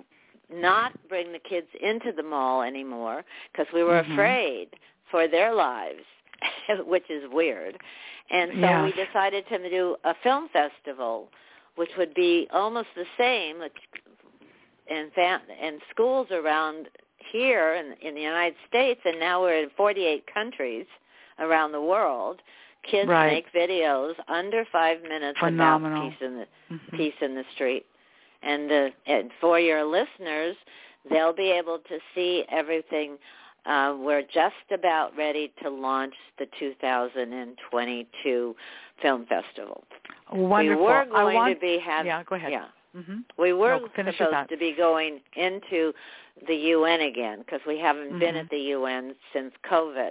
not bring the kids into the mall anymore because we were mm-hmm. afraid for their lives, which is weird. And so yes. we decided to do a film festival, which would be almost the same, and and schools around here in, in the United States, and now we're in forty-eight countries around the world. Kids right. make videos under five minutes Phenomenal. about peace in the mm-hmm. peace in the street, and, uh, and for your listeners, they'll be able to see everything. Uh, we're just about ready to launch the two thousand twenty-two Film Festival. Wonderful. We were going I want, to be having. Yeah, go ahead. Yeah. Mm-hmm. We were no, finish supposed to be going into the U N again because we haven't mm-hmm. been at the U N since COVID.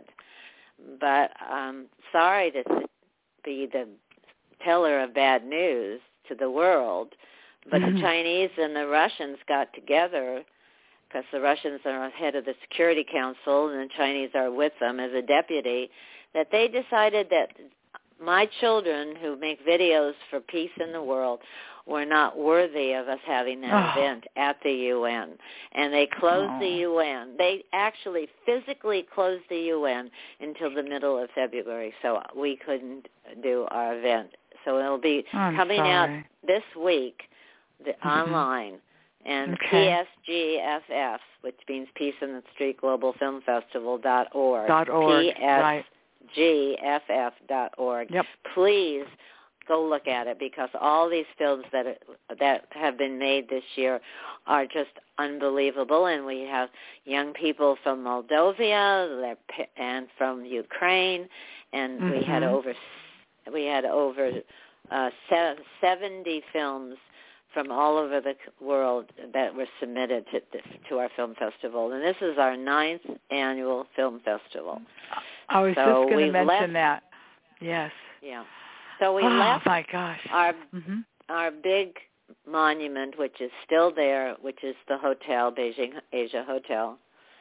But I'm sorry to be the teller of bad news to the world, but mm-hmm. the Chinese and the Russians got together because the Russians are head of the Security Council and the Chinese are with them as a deputy, that they decided that my children who make videos for peace in the world were not worthy of us having that oh. event at the U N. And they closed oh. the U N. They actually physically closed the U N until the middle of February, so we couldn't do our event. So it'll be I'm coming sorry. out this week the, mm-hmm. online. And okay. P S G F F, which means Peace in the Street Global Film Festival dot org. Dot org. P S right. G F F dot org. Yep. Please go look at it because all these films that are, that have been made this year are just unbelievable, and we have young people from Moldova and from Ukraine, and mm-hmm. we had over we had over uh, seventy films from all over the world that were submitted to, to our film festival, and this is our ninth annual film festival. I was so just going to mention left, that. Yes. Yeah. So we oh, left my gosh. our mm-hmm. our big monument, which is still there, which is the hotel, Beijing Asia Hotel,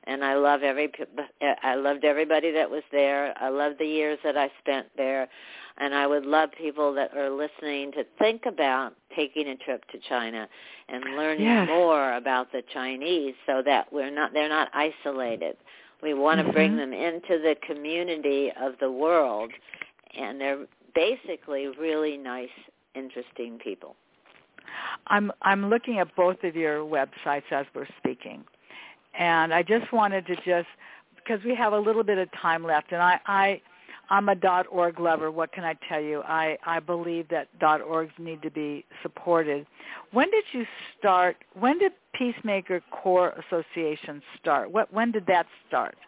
and I love every. I loved everybody that was there. I loved the years that I spent there, and I would love people that are listening to think about taking a trip to China and learning yes. more about the Chinese, so that we're not. They're not isolated. We want to mm-hmm. bring them into the community of the world, and they're basically really nice, interesting people. I'm I'm looking at both of your websites as we're speaking, and I just wanted to just, because we have a little bit of time left, and I, I I'm a .org lover. What can I tell you? I, I believe that .orgs need to be supported. When did you start? When did Peacemaker Corps Association start? What when did that start?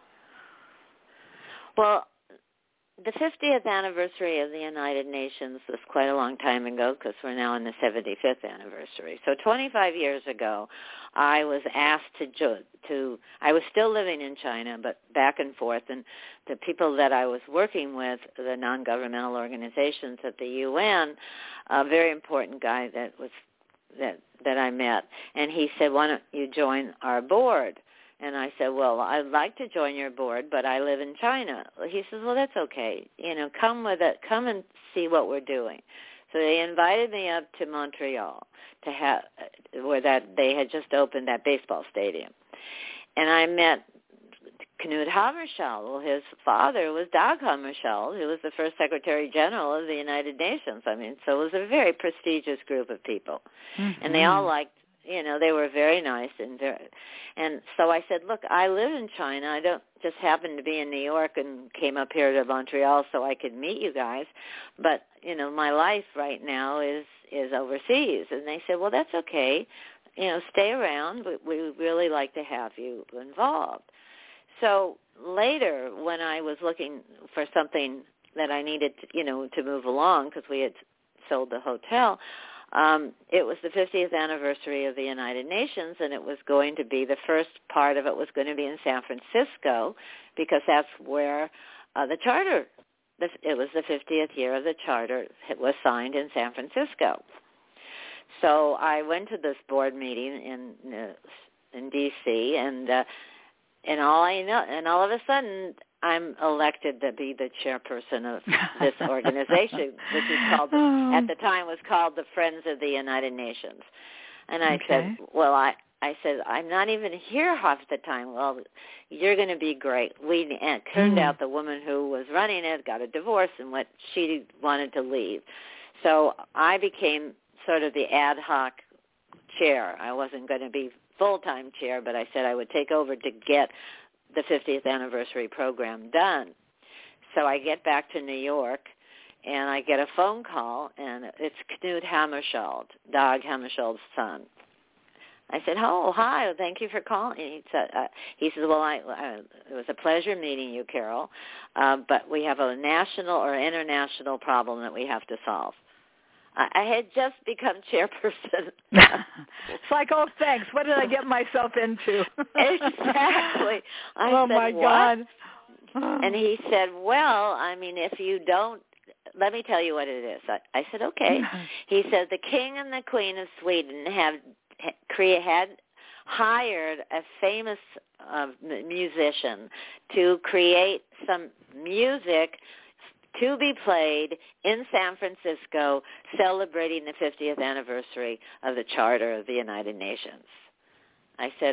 Well, the fiftieth anniversary of the United Nations was quite a long time ago, because we're now in the seventy-fifth anniversary. So twenty-five years ago, I was asked to, jo- to I was still living in China, but back and forth, and the people that I was working with, the non-governmental organizations at the U N, a very important guy that was that that I met, and he said, "Why don't you join our board?" And I said, well, I'd like to join your board, but I live in China. He says, well, that's okay. You know, come with it. Come and see what we're doing. So they invited me up to Montreal to have, where that they had just opened that baseball stadium. And I met Knut Hammarskjöld. Well, his father was Dag Hammarskjöld, who was the first Secretary General of the United Nations. I mean, so it was a very prestigious group of people. Mm-hmm. And they all liked, you know, they were very nice. And very, and so I said, look, I live in China. I don't just happen to be in New York and came up here to Montreal so I could meet you guys. But, you know, my life right now is, is overseas. And they said, well, that's okay. You know, stay around. We, we really like to have you involved. So later, when I was looking for something that I needed, to, you know, to move along, because we had sold the hotel, um, it was the fiftieth anniversary of the United Nations, and it was going to be, the first part of it was going to be in San Francisco, because that's where uh, the charter, it was the fiftieth year of the charter, it was signed in San Francisco. So I went to this board meeting in uh, in D C, and uh, and all I know, and all of a sudden, I'm elected to be the chairperson of this organization, which is called, oh. at the time was called the Friends of the United Nations. And I okay. said, well, I, I said, I'm not even here half the time. Well, you're going to be great. We, and it turned mm. out the woman who was running it got a divorce, and what she wanted to leave. So I became sort of the ad hoc chair. I wasn't going to be full-time chair, but I said I would take over to get the fiftieth anniversary program done. So I get back to New York, and I get a phone call, and it's Knut Hammarskjöld, Dag Hammarskjöld's son. I said, oh, hi, thank you for calling. He said, uh, he says, well, I, uh, it was a pleasure meeting you, Carol, uh, but we have a national or international problem that we have to solve. I had just become chairperson. It's like, oh, thanks. What did I get myself into? Exactly. I oh, said, my what? God. And he said, well, I mean, if you don't, let me tell you what it is. I, I said, okay. He said, the King and the Queen of Sweden have crea- had hired a famous uh, musician to create some music to be played in San Francisco, celebrating the fiftieth anniversary of the Charter of the United Nations. I said,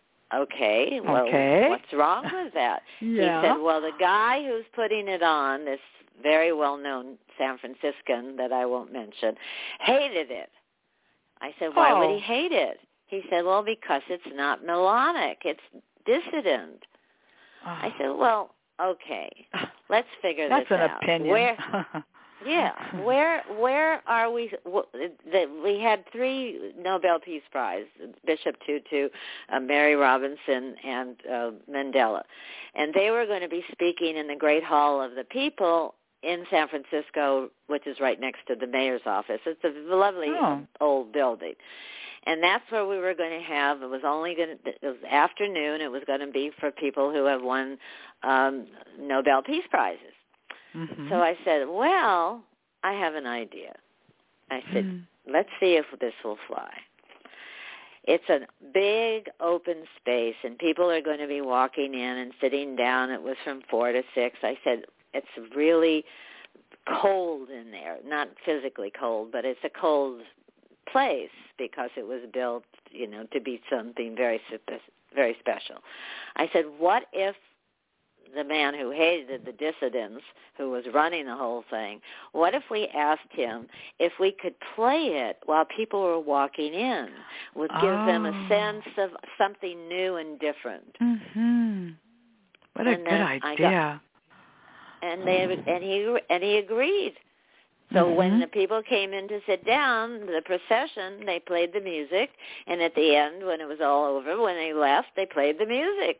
okay, well, okay. what's wrong with that? Yeah. He said, well, the guy who's putting it on, this very well-known San Franciscan that I won't mention, hated it. I said, why oh. would he hate it? He said, well, because it's not melodic. It's dissident. Oh. I said, well, okay, let's figure That's this an out. Opinion. Where, yeah, where where are we? The, we had three Nobel Peace Prize, Bishop Tutu, uh, Mary Robinson, and uh, Mandela, and they were going to be speaking in the Great Hall of the People in San Francisco, which is right next to the mayor's office. It's a lovely oh. old building. And that's where we were going to have, it was only going to, it was afternoon, it was going to be for people who have won um, Nobel Peace Prizes. Mm-hmm. So I said, well, I have an idea. I said, mm. let's see if this will fly. it's a big open space, and people are going to be walking in and sitting down. It was from four to six. I said, it's really cold in there, not physically cold, but it's a cold place because it was built, you know, to be something very, very special. I said, what if the man who hated the dissidents, who was running the whole thing, what if we asked him if we could play it while people were walking in, would give oh. them a sense of something new and different. Mm-hmm. What a and good idea. Got, and they and he and he agreed. So mm-hmm. when the people came in to sit down, the procession, they played the music, and at the end, when it was all over, when they left, they played the music.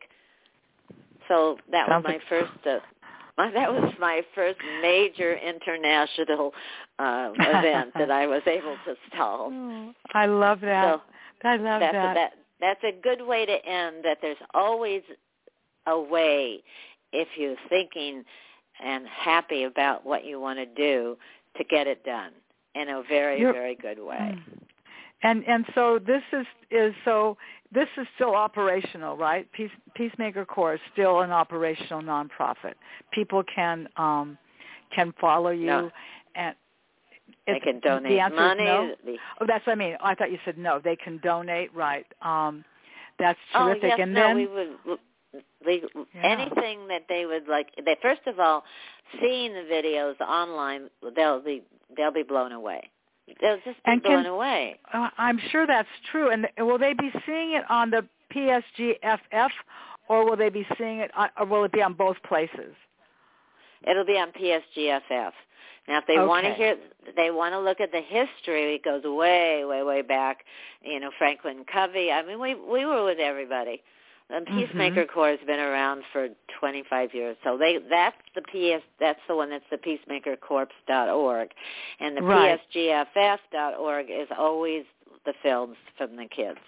So that Sounds was my like... first. Uh, my, that was my first major international uh, event that I was able to stall. I love that. So I love that's that. A, that. That's a good way to end. That there's always a way, if you're thinking and happy about what you want to do, to get it done in a very, you're, very good way. And and so this is is so this is still operational, right? Peace, Peacemaker Corps is still an operational nonprofit. People can um, can follow you, no. and they can donate the answer money. Is no? Oh, that's what I mean. I thought you said no. They can donate, right? Um, that's terrific. Oh yes, and no, then we would. We, yeah. Anything that they would like. They first of all, seeing the videos online, they'll be they'll be blown away. They'll just be and blown can, away. Uh, I'm sure that's true. And will they be seeing it on the P S G F F, or will they be seeing it, on, or will it be on both places? It'll be on P S G F F. Now, if they okay. want to hear, they want to look at the history. It goes way, way, way back. You know, Franklin Covey. I mean, we we were with everybody. The Peacemaker mm-hmm. Corps has been around for twenty-five years, so they that's the P S that's the one that's the peacemaker corps dot org, and the right. P S G F F dot org is always the films from the kids.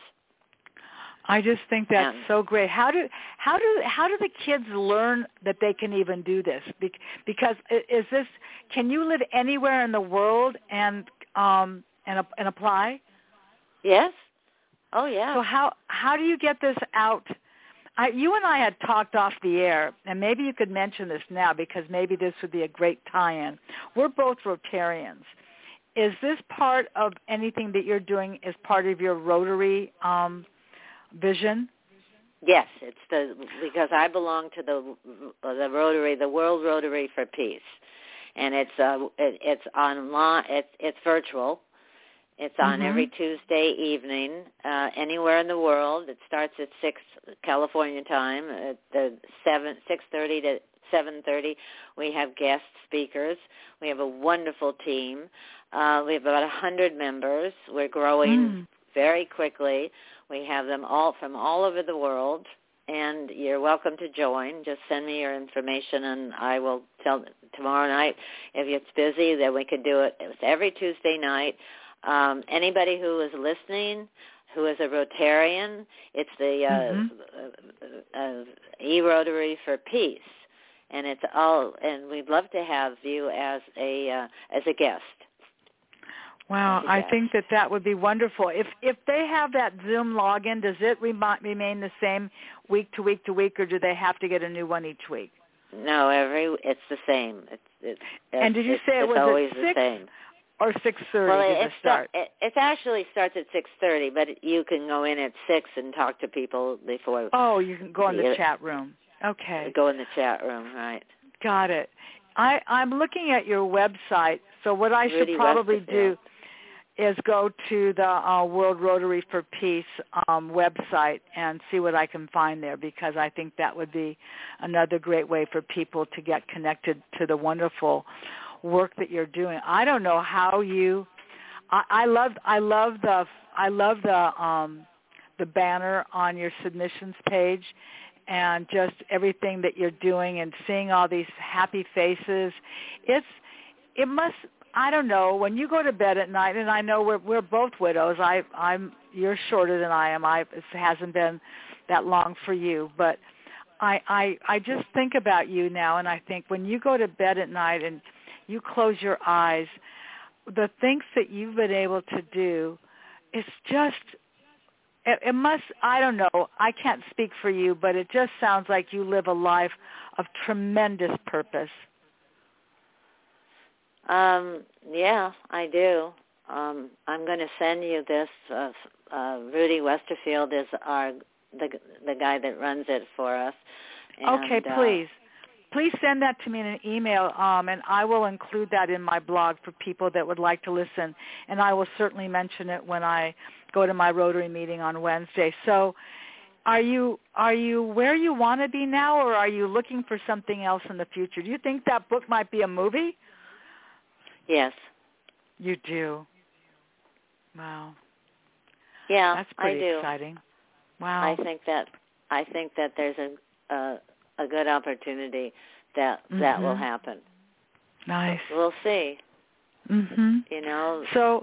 I just think that's and, so great. How do how do how do the kids learn that they can even do this? Be, because is this can you live anywhere in the world and um and and apply? Yes. Oh yeah. So how how do you get this out? I, you and I had talked off the air, and maybe you could mention this now because maybe this would be a great tie-in. We're both Rotarians. Is this part of anything that you're doing as part of your Rotary um, vision? Yes, it's the because I belong to the the Rotary, the World Rotary for Peace, and it's uh it, it's online. It's it's virtual. It's on mm-hmm. every Tuesday evening, uh, anywhere in the world. It starts at six California time, at the seven six thirty to seven thirty. We have guest speakers. We have a wonderful team. Uh, we have about a hundred members. We're growing mm. very quickly. We have them all from all over the world, and you're welcome to join. Just send me your information, and I will tell tomorrow night if it's busy. Then we can do it. It's every Tuesday night. Um, anybody who is listening, who is a Rotarian, it's the uh, mm-hmm. uh, uh, E-Rotary for Peace, and it's all. And we'd love to have you as a uh, as a guest. Wow, as a I guest. think that that would be wonderful. If if they have that Zoom login, does it remi- remain the same week to week to week, or do they have to get a new one each week? No, every it's the same. It's, it's, and did you it's, say it it's was always at the six? same? Or six thirty well, to it, start? It, it actually starts at six thirty, but you can go in at six and talk to people before. Oh, you can go in the you, chat room. Okay. Go in the chat room, right. Got it. I, I'm looking at your website, so what I Rudy should probably Westerfield. do is go to the uh, World Rotary for Peace um, website and see what I can find there, because I think that would be another great way for people to get connected to the wonderful work that you're doing. I don't know how you. I, I love. I love the. I love the. Um, the banner on your submissions page, and just everything that you're doing, and seeing all these happy faces. It's. It must. I don't know. When you go to bed at night, and I know we're we're both widows. I I'm. You're shorter than I am. I. It hasn't been that long for you, but I I I just think about you now, and I think when you go to bed at night and you close your eyes, the things that you've been able to do, it's just, it, it must, I don't know, I can't speak for you, but it just sounds like you live a life of tremendous purpose. Um, yeah, I do. Um, I'm going to send you this. Uh, uh, Rudy Westerfield is our the the guy that runs it for us. And, okay, please. Uh, Please send that to me in an email, um, and I will include that in my blog for people that would like to listen. And I will certainly mention it when I go to my Rotary meeting on Wednesday. So are you are you where you want to be now, or are you looking for something else in the future? Do you think that book might be a movie? Yes. You do? Wow. Yeah, That's pretty I do. exciting. Wow. I think that I think that there's a uh, a good opportunity that mm-hmm. that will happen. Nice. We'll see. Mhm. You know. So,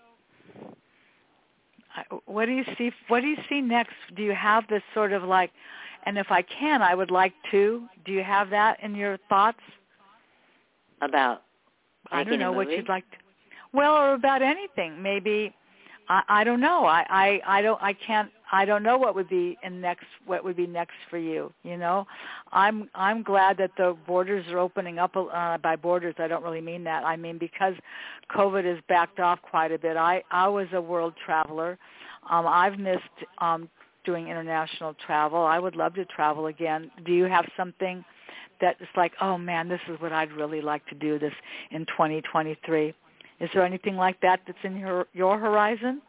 what do you see? What do you see next? Do you have this sort of like, and if I can, I would like to. Do you have that in your thoughts? About I don't know a what movie? you'd like to. Well, or about anything. Maybe. I, I don't know. I, I, I don't. I can't. I don't know what would be in next. What would be next for you? You know, I'm. I'm glad that the borders are opening up. Uh, by borders, I don't really mean that. I mean because COVID has backed off quite a bit. I. I was a world traveler. Um, I've missed um, doing international travel. I would love to travel again. Do you have something that is like, oh man, this is what I'd really like to do this in twenty twenty-three? Is there anything like that that's in your your horizon?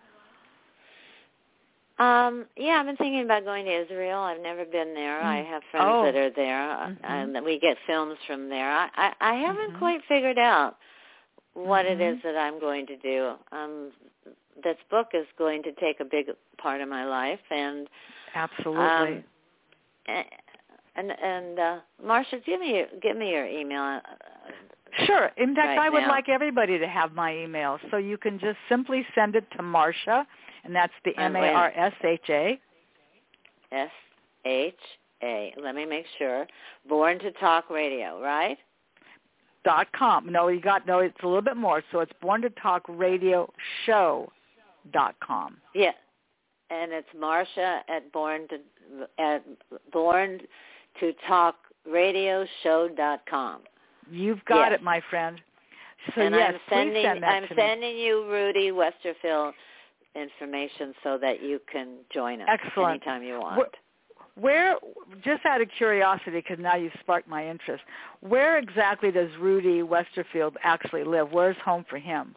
Um, yeah, I've been thinking about going to Israel. I've never been there. Mm. I have friends oh. that are there, mm-hmm. and we get films from there. I, I, I haven't mm-hmm. quite figured out what mm-hmm. it is that I'm going to do. Um, this book is going to take a big part of my life, and absolutely. Um, and and uh, Marcia, give me your, give me your email. Sure. In fact, right I would now. like everybody to have my email, so you can just simply send it to Marcia, and that's the M A R S H A. S H A. Let me make sure. Born to Talk Radio, right? Dot com. No, you got no. It's a little bit more. So it's Born to Talk Radio Show. Dot com. Yeah, and it's Marcia at Born to at Born to Talk Radio Show. Dot com. You've got yes. it, my friend. So and yes, I'm sending, please send that I'm to sending me. you Rudy Westerfield information so that you can join us Excellent. anytime you want. Where, where, just out of curiosity, because now you've sparked my interest, where exactly does Rudy Westerfield actually live? Where's home for him?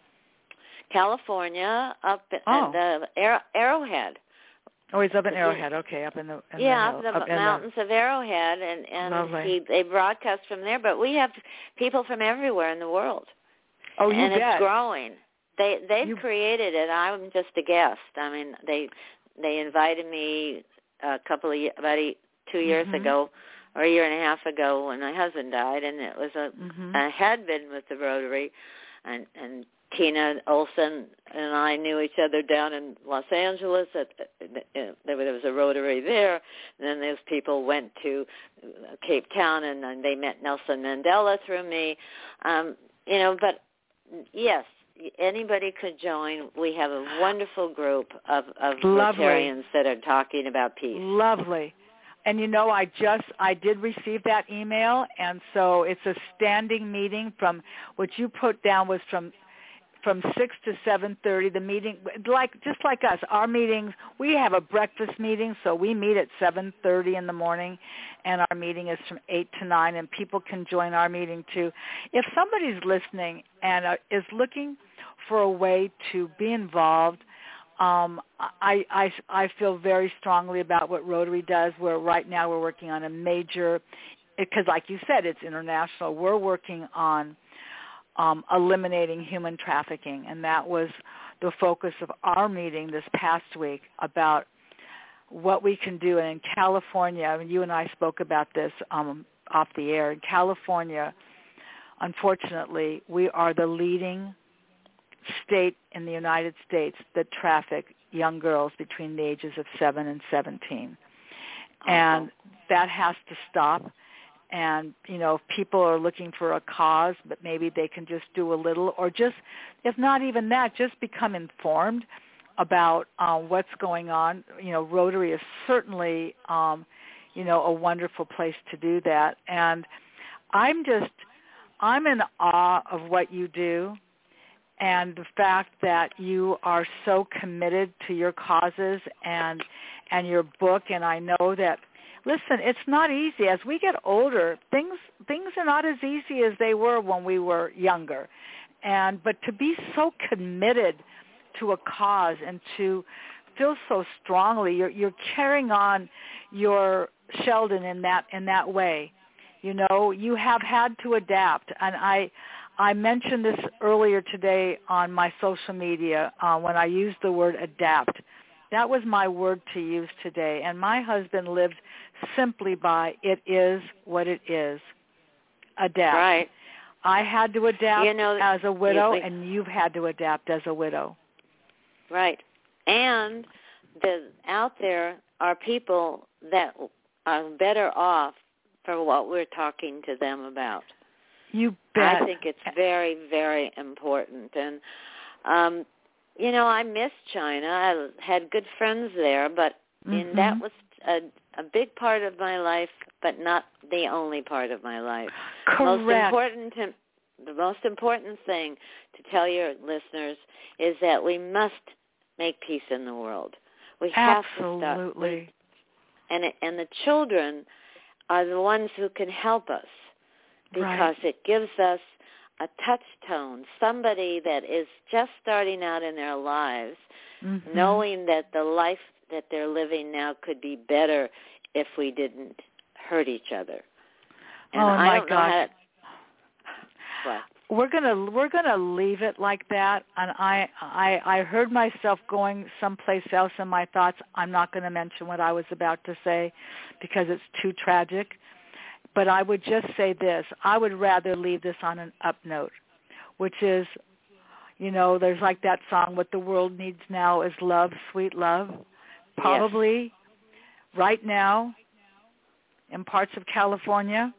California, up at oh. the Arrow, Arrowhead. Oh, he's up in Arrowhead. Okay, up in the in yeah, the, up the up mountains the, of Arrowhead, and and lovely. he they broadcast from there. But we have people from everywhere in the world. Oh, you and bet. it's growing. They they've you... created it. I'm just a guest. I mean, they they invited me a couple of about eight, two years mm-hmm. ago, or a year and a half ago when my husband died, and it was a mm-hmm. I had been with the Rotary, and and Tina Olson and I knew each other down in Los Angeles. At, uh, there was a Rotary there. And then those people went to Cape Town, and, and they met Nelson Mandela through me. Um, you know, but yes, anybody could join. We have a wonderful group of, of Rotarians that are talking about peace. Lovely. And, you know, I just, I did receive that email, and so it's a standing meeting from, what you put down was from from six to seven thirty, the meeting, like just like us, our meetings, we have a breakfast meeting, so we meet at seven thirty in the morning, and our meeting is from eight to nine, and people can join our meeting too. If somebody's listening and uh, is looking for a way to be involved, um, I, I, I feel very strongly about what Rotary does, where right now we're working on a major, because like you said, it's international, we're working on Um, eliminating human trafficking, and that was the focus of our meeting this past week about what we can do. And in California, I mean, you and I spoke about this um, off the air. In California, unfortunately, we are the leading state in the United States that traffic young girls between the ages of seven and seventeen. And that has to stop. And, you know, if people are looking for a cause, but maybe they can just do a little, or just, if not even that, just become informed. about uh, what's going on. You know, Rotary is certainly, um, you know, a wonderful place to do that. And I'm just, I'm in awe of what you do and the fact that you are so committed to your causes and and your book. And I know that, listen, it's not easy. As we get older, things things are not as easy as they were when we were younger. And but to be so committed to a cause and to feel so strongly, you're you're carrying on your Sheldon in that in that way. You know, you have had to adapt, and I I mentioned this earlier today on my social media uh, when I used the word adapt. That was my word to use today, and my husband lived simply by it is what it is. Adapt. Right. I had to adapt you know, as a widow, you, and you've had to adapt as a widow. Right. And the, out there are people that are better off for what we're talking to them about. You bet. I think it's very, very important. And, um, you know, I miss China. I had good friends there, but mm-hmm. and that was a, a big part of my life, but not the only part of my life. Correct. Most important to, the most important thing to tell your listeners is that we must make peace in the world. We have Absolutely. to start. Absolutely. And, and the children are the ones who can help us because right. it gives us a touchstone, somebody that is just starting out in their lives, mm-hmm. knowing that the life that they're living now could be better if we didn't hurt each other. And oh I my don't gosh. know how to, what? We're gonna we're gonna leave it like that, and I I I heard myself going someplace else in my thoughts. I'm not going to mention what I was about to say because it's too tragic. But I would just say this: I would rather leave this on an up note, which is, you know, there's like that song, "What the world needs now is love, sweet love." Probably, yes. Right now, in parts of California,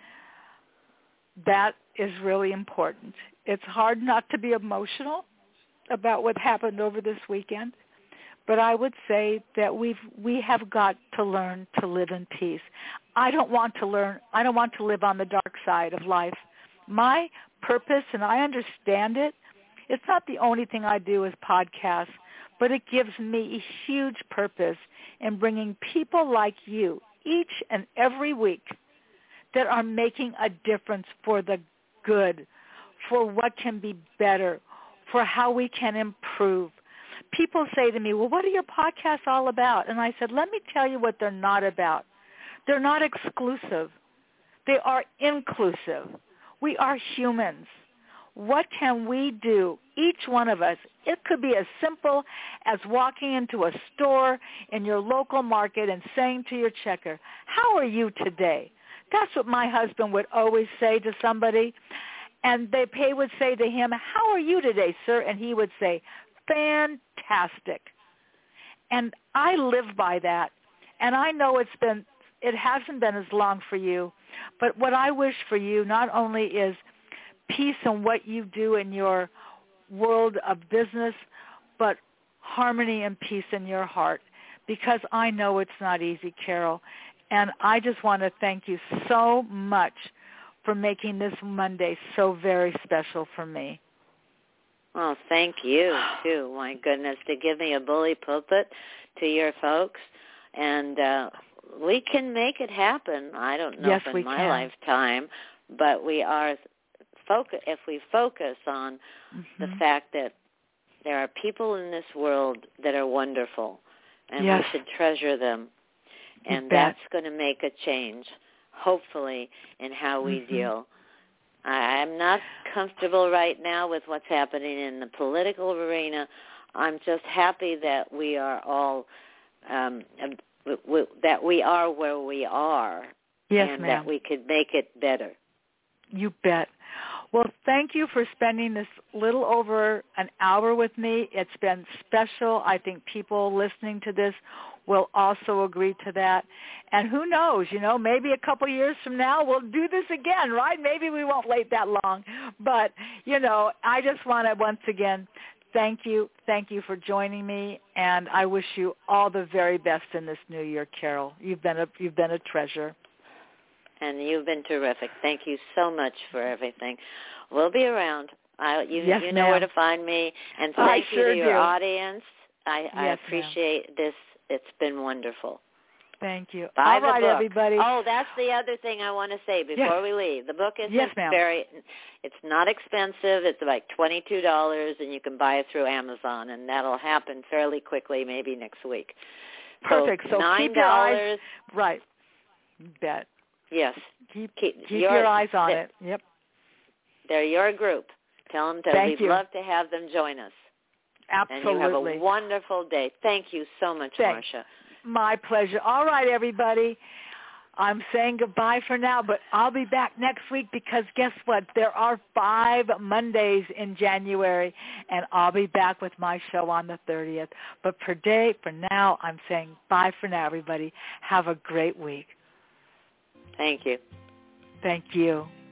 that is really important. It's hard not to be emotional about what happened over this weekend, but I would say that we've we have got to learn to live in peace. I don't want to learn. I don't want to live on the dark side of life. My purpose, and I understand it, it's not the only thing I do is podcasts, but it gives me a huge purpose in bringing people like you each and every week that are making a difference for the good, for what can be better, for how we can improve. People say to me, well, what are your podcasts all about? And I said, let me tell you what they're not about. They're not exclusive. They are inclusive. We are humans. What can we do, each one of us? It could be as simple as walking into a store in your local market and saying to your checker, how are you today? That's what my husband would always say to somebody. And they pay would say to him, how are you today, sir? And he would say, fantastic. And I live by that. And I know it's been, it hasn't been as long for you. But what I wish for you not only is peace in what you do in your world of business, but harmony and peace in your heart. Because I know it's not easy, Carol. And I just want to thank you so much for making this Monday so very special for me. Well, thank you, too. My goodness, to give me a bully pulpit to your folks. And uh, we can make it happen. I don't know yes, if in we my can. lifetime, but we are focus. If we focus on mm-hmm. the fact that there are people in this world that are wonderful, and yes. we should treasure them. And that's going to make a change, hopefully, in how we mm-hmm. deal. I'm not comfortable right now with what's happening in the political arena. I'm just happy that we are all, um, w- w- that we are where we are, yes, and ma'am. that we could make it better. You bet. Well, thank you for spending this little over an hour with me. It's been special. I think people listening to this will also agree to that. And who knows, you know, maybe a couple years from now we'll do this again, right? Maybe we won't wait that long. But, you know, I just want to once again thank you. Thank you for joining me, and I wish you all the very best in this new year, Carol. You've been a you've been a treasure. And you've been terrific. Thank you so much for everything. We'll be around. I, you, yes, you know ma'am. where to find me. And thank I you sure to your do. audience. I, yes, I appreciate ma'am. this. It's been wonderful. Thank you. Buy All the right, book. everybody. Oh, that's the other thing I want to say before yes. we leave. The book isn't yes, ma'am. very, it's not expensive. It's like twenty-two dollars, and you can buy it through Amazon, and that'll happen fairly quickly, maybe next week. Perfect. So, so keep your eyes, right, you bet. Yes. Keep, keep, keep your, your eyes on they, it. Yep. They're your group. Tell them to, Thank we'd you. love to have them join us. Absolutely. And you have a wonderful day. Thank you so much, Thanks. Marsha. My pleasure. All right, everybody. I'm saying goodbye for now, but I'll be back next week because guess what? There are five Mondays in January, and I'll be back with my show on the thirtieth. But for day, for now, I'm saying bye for now, everybody. Have a great week. Thank you. Thank you.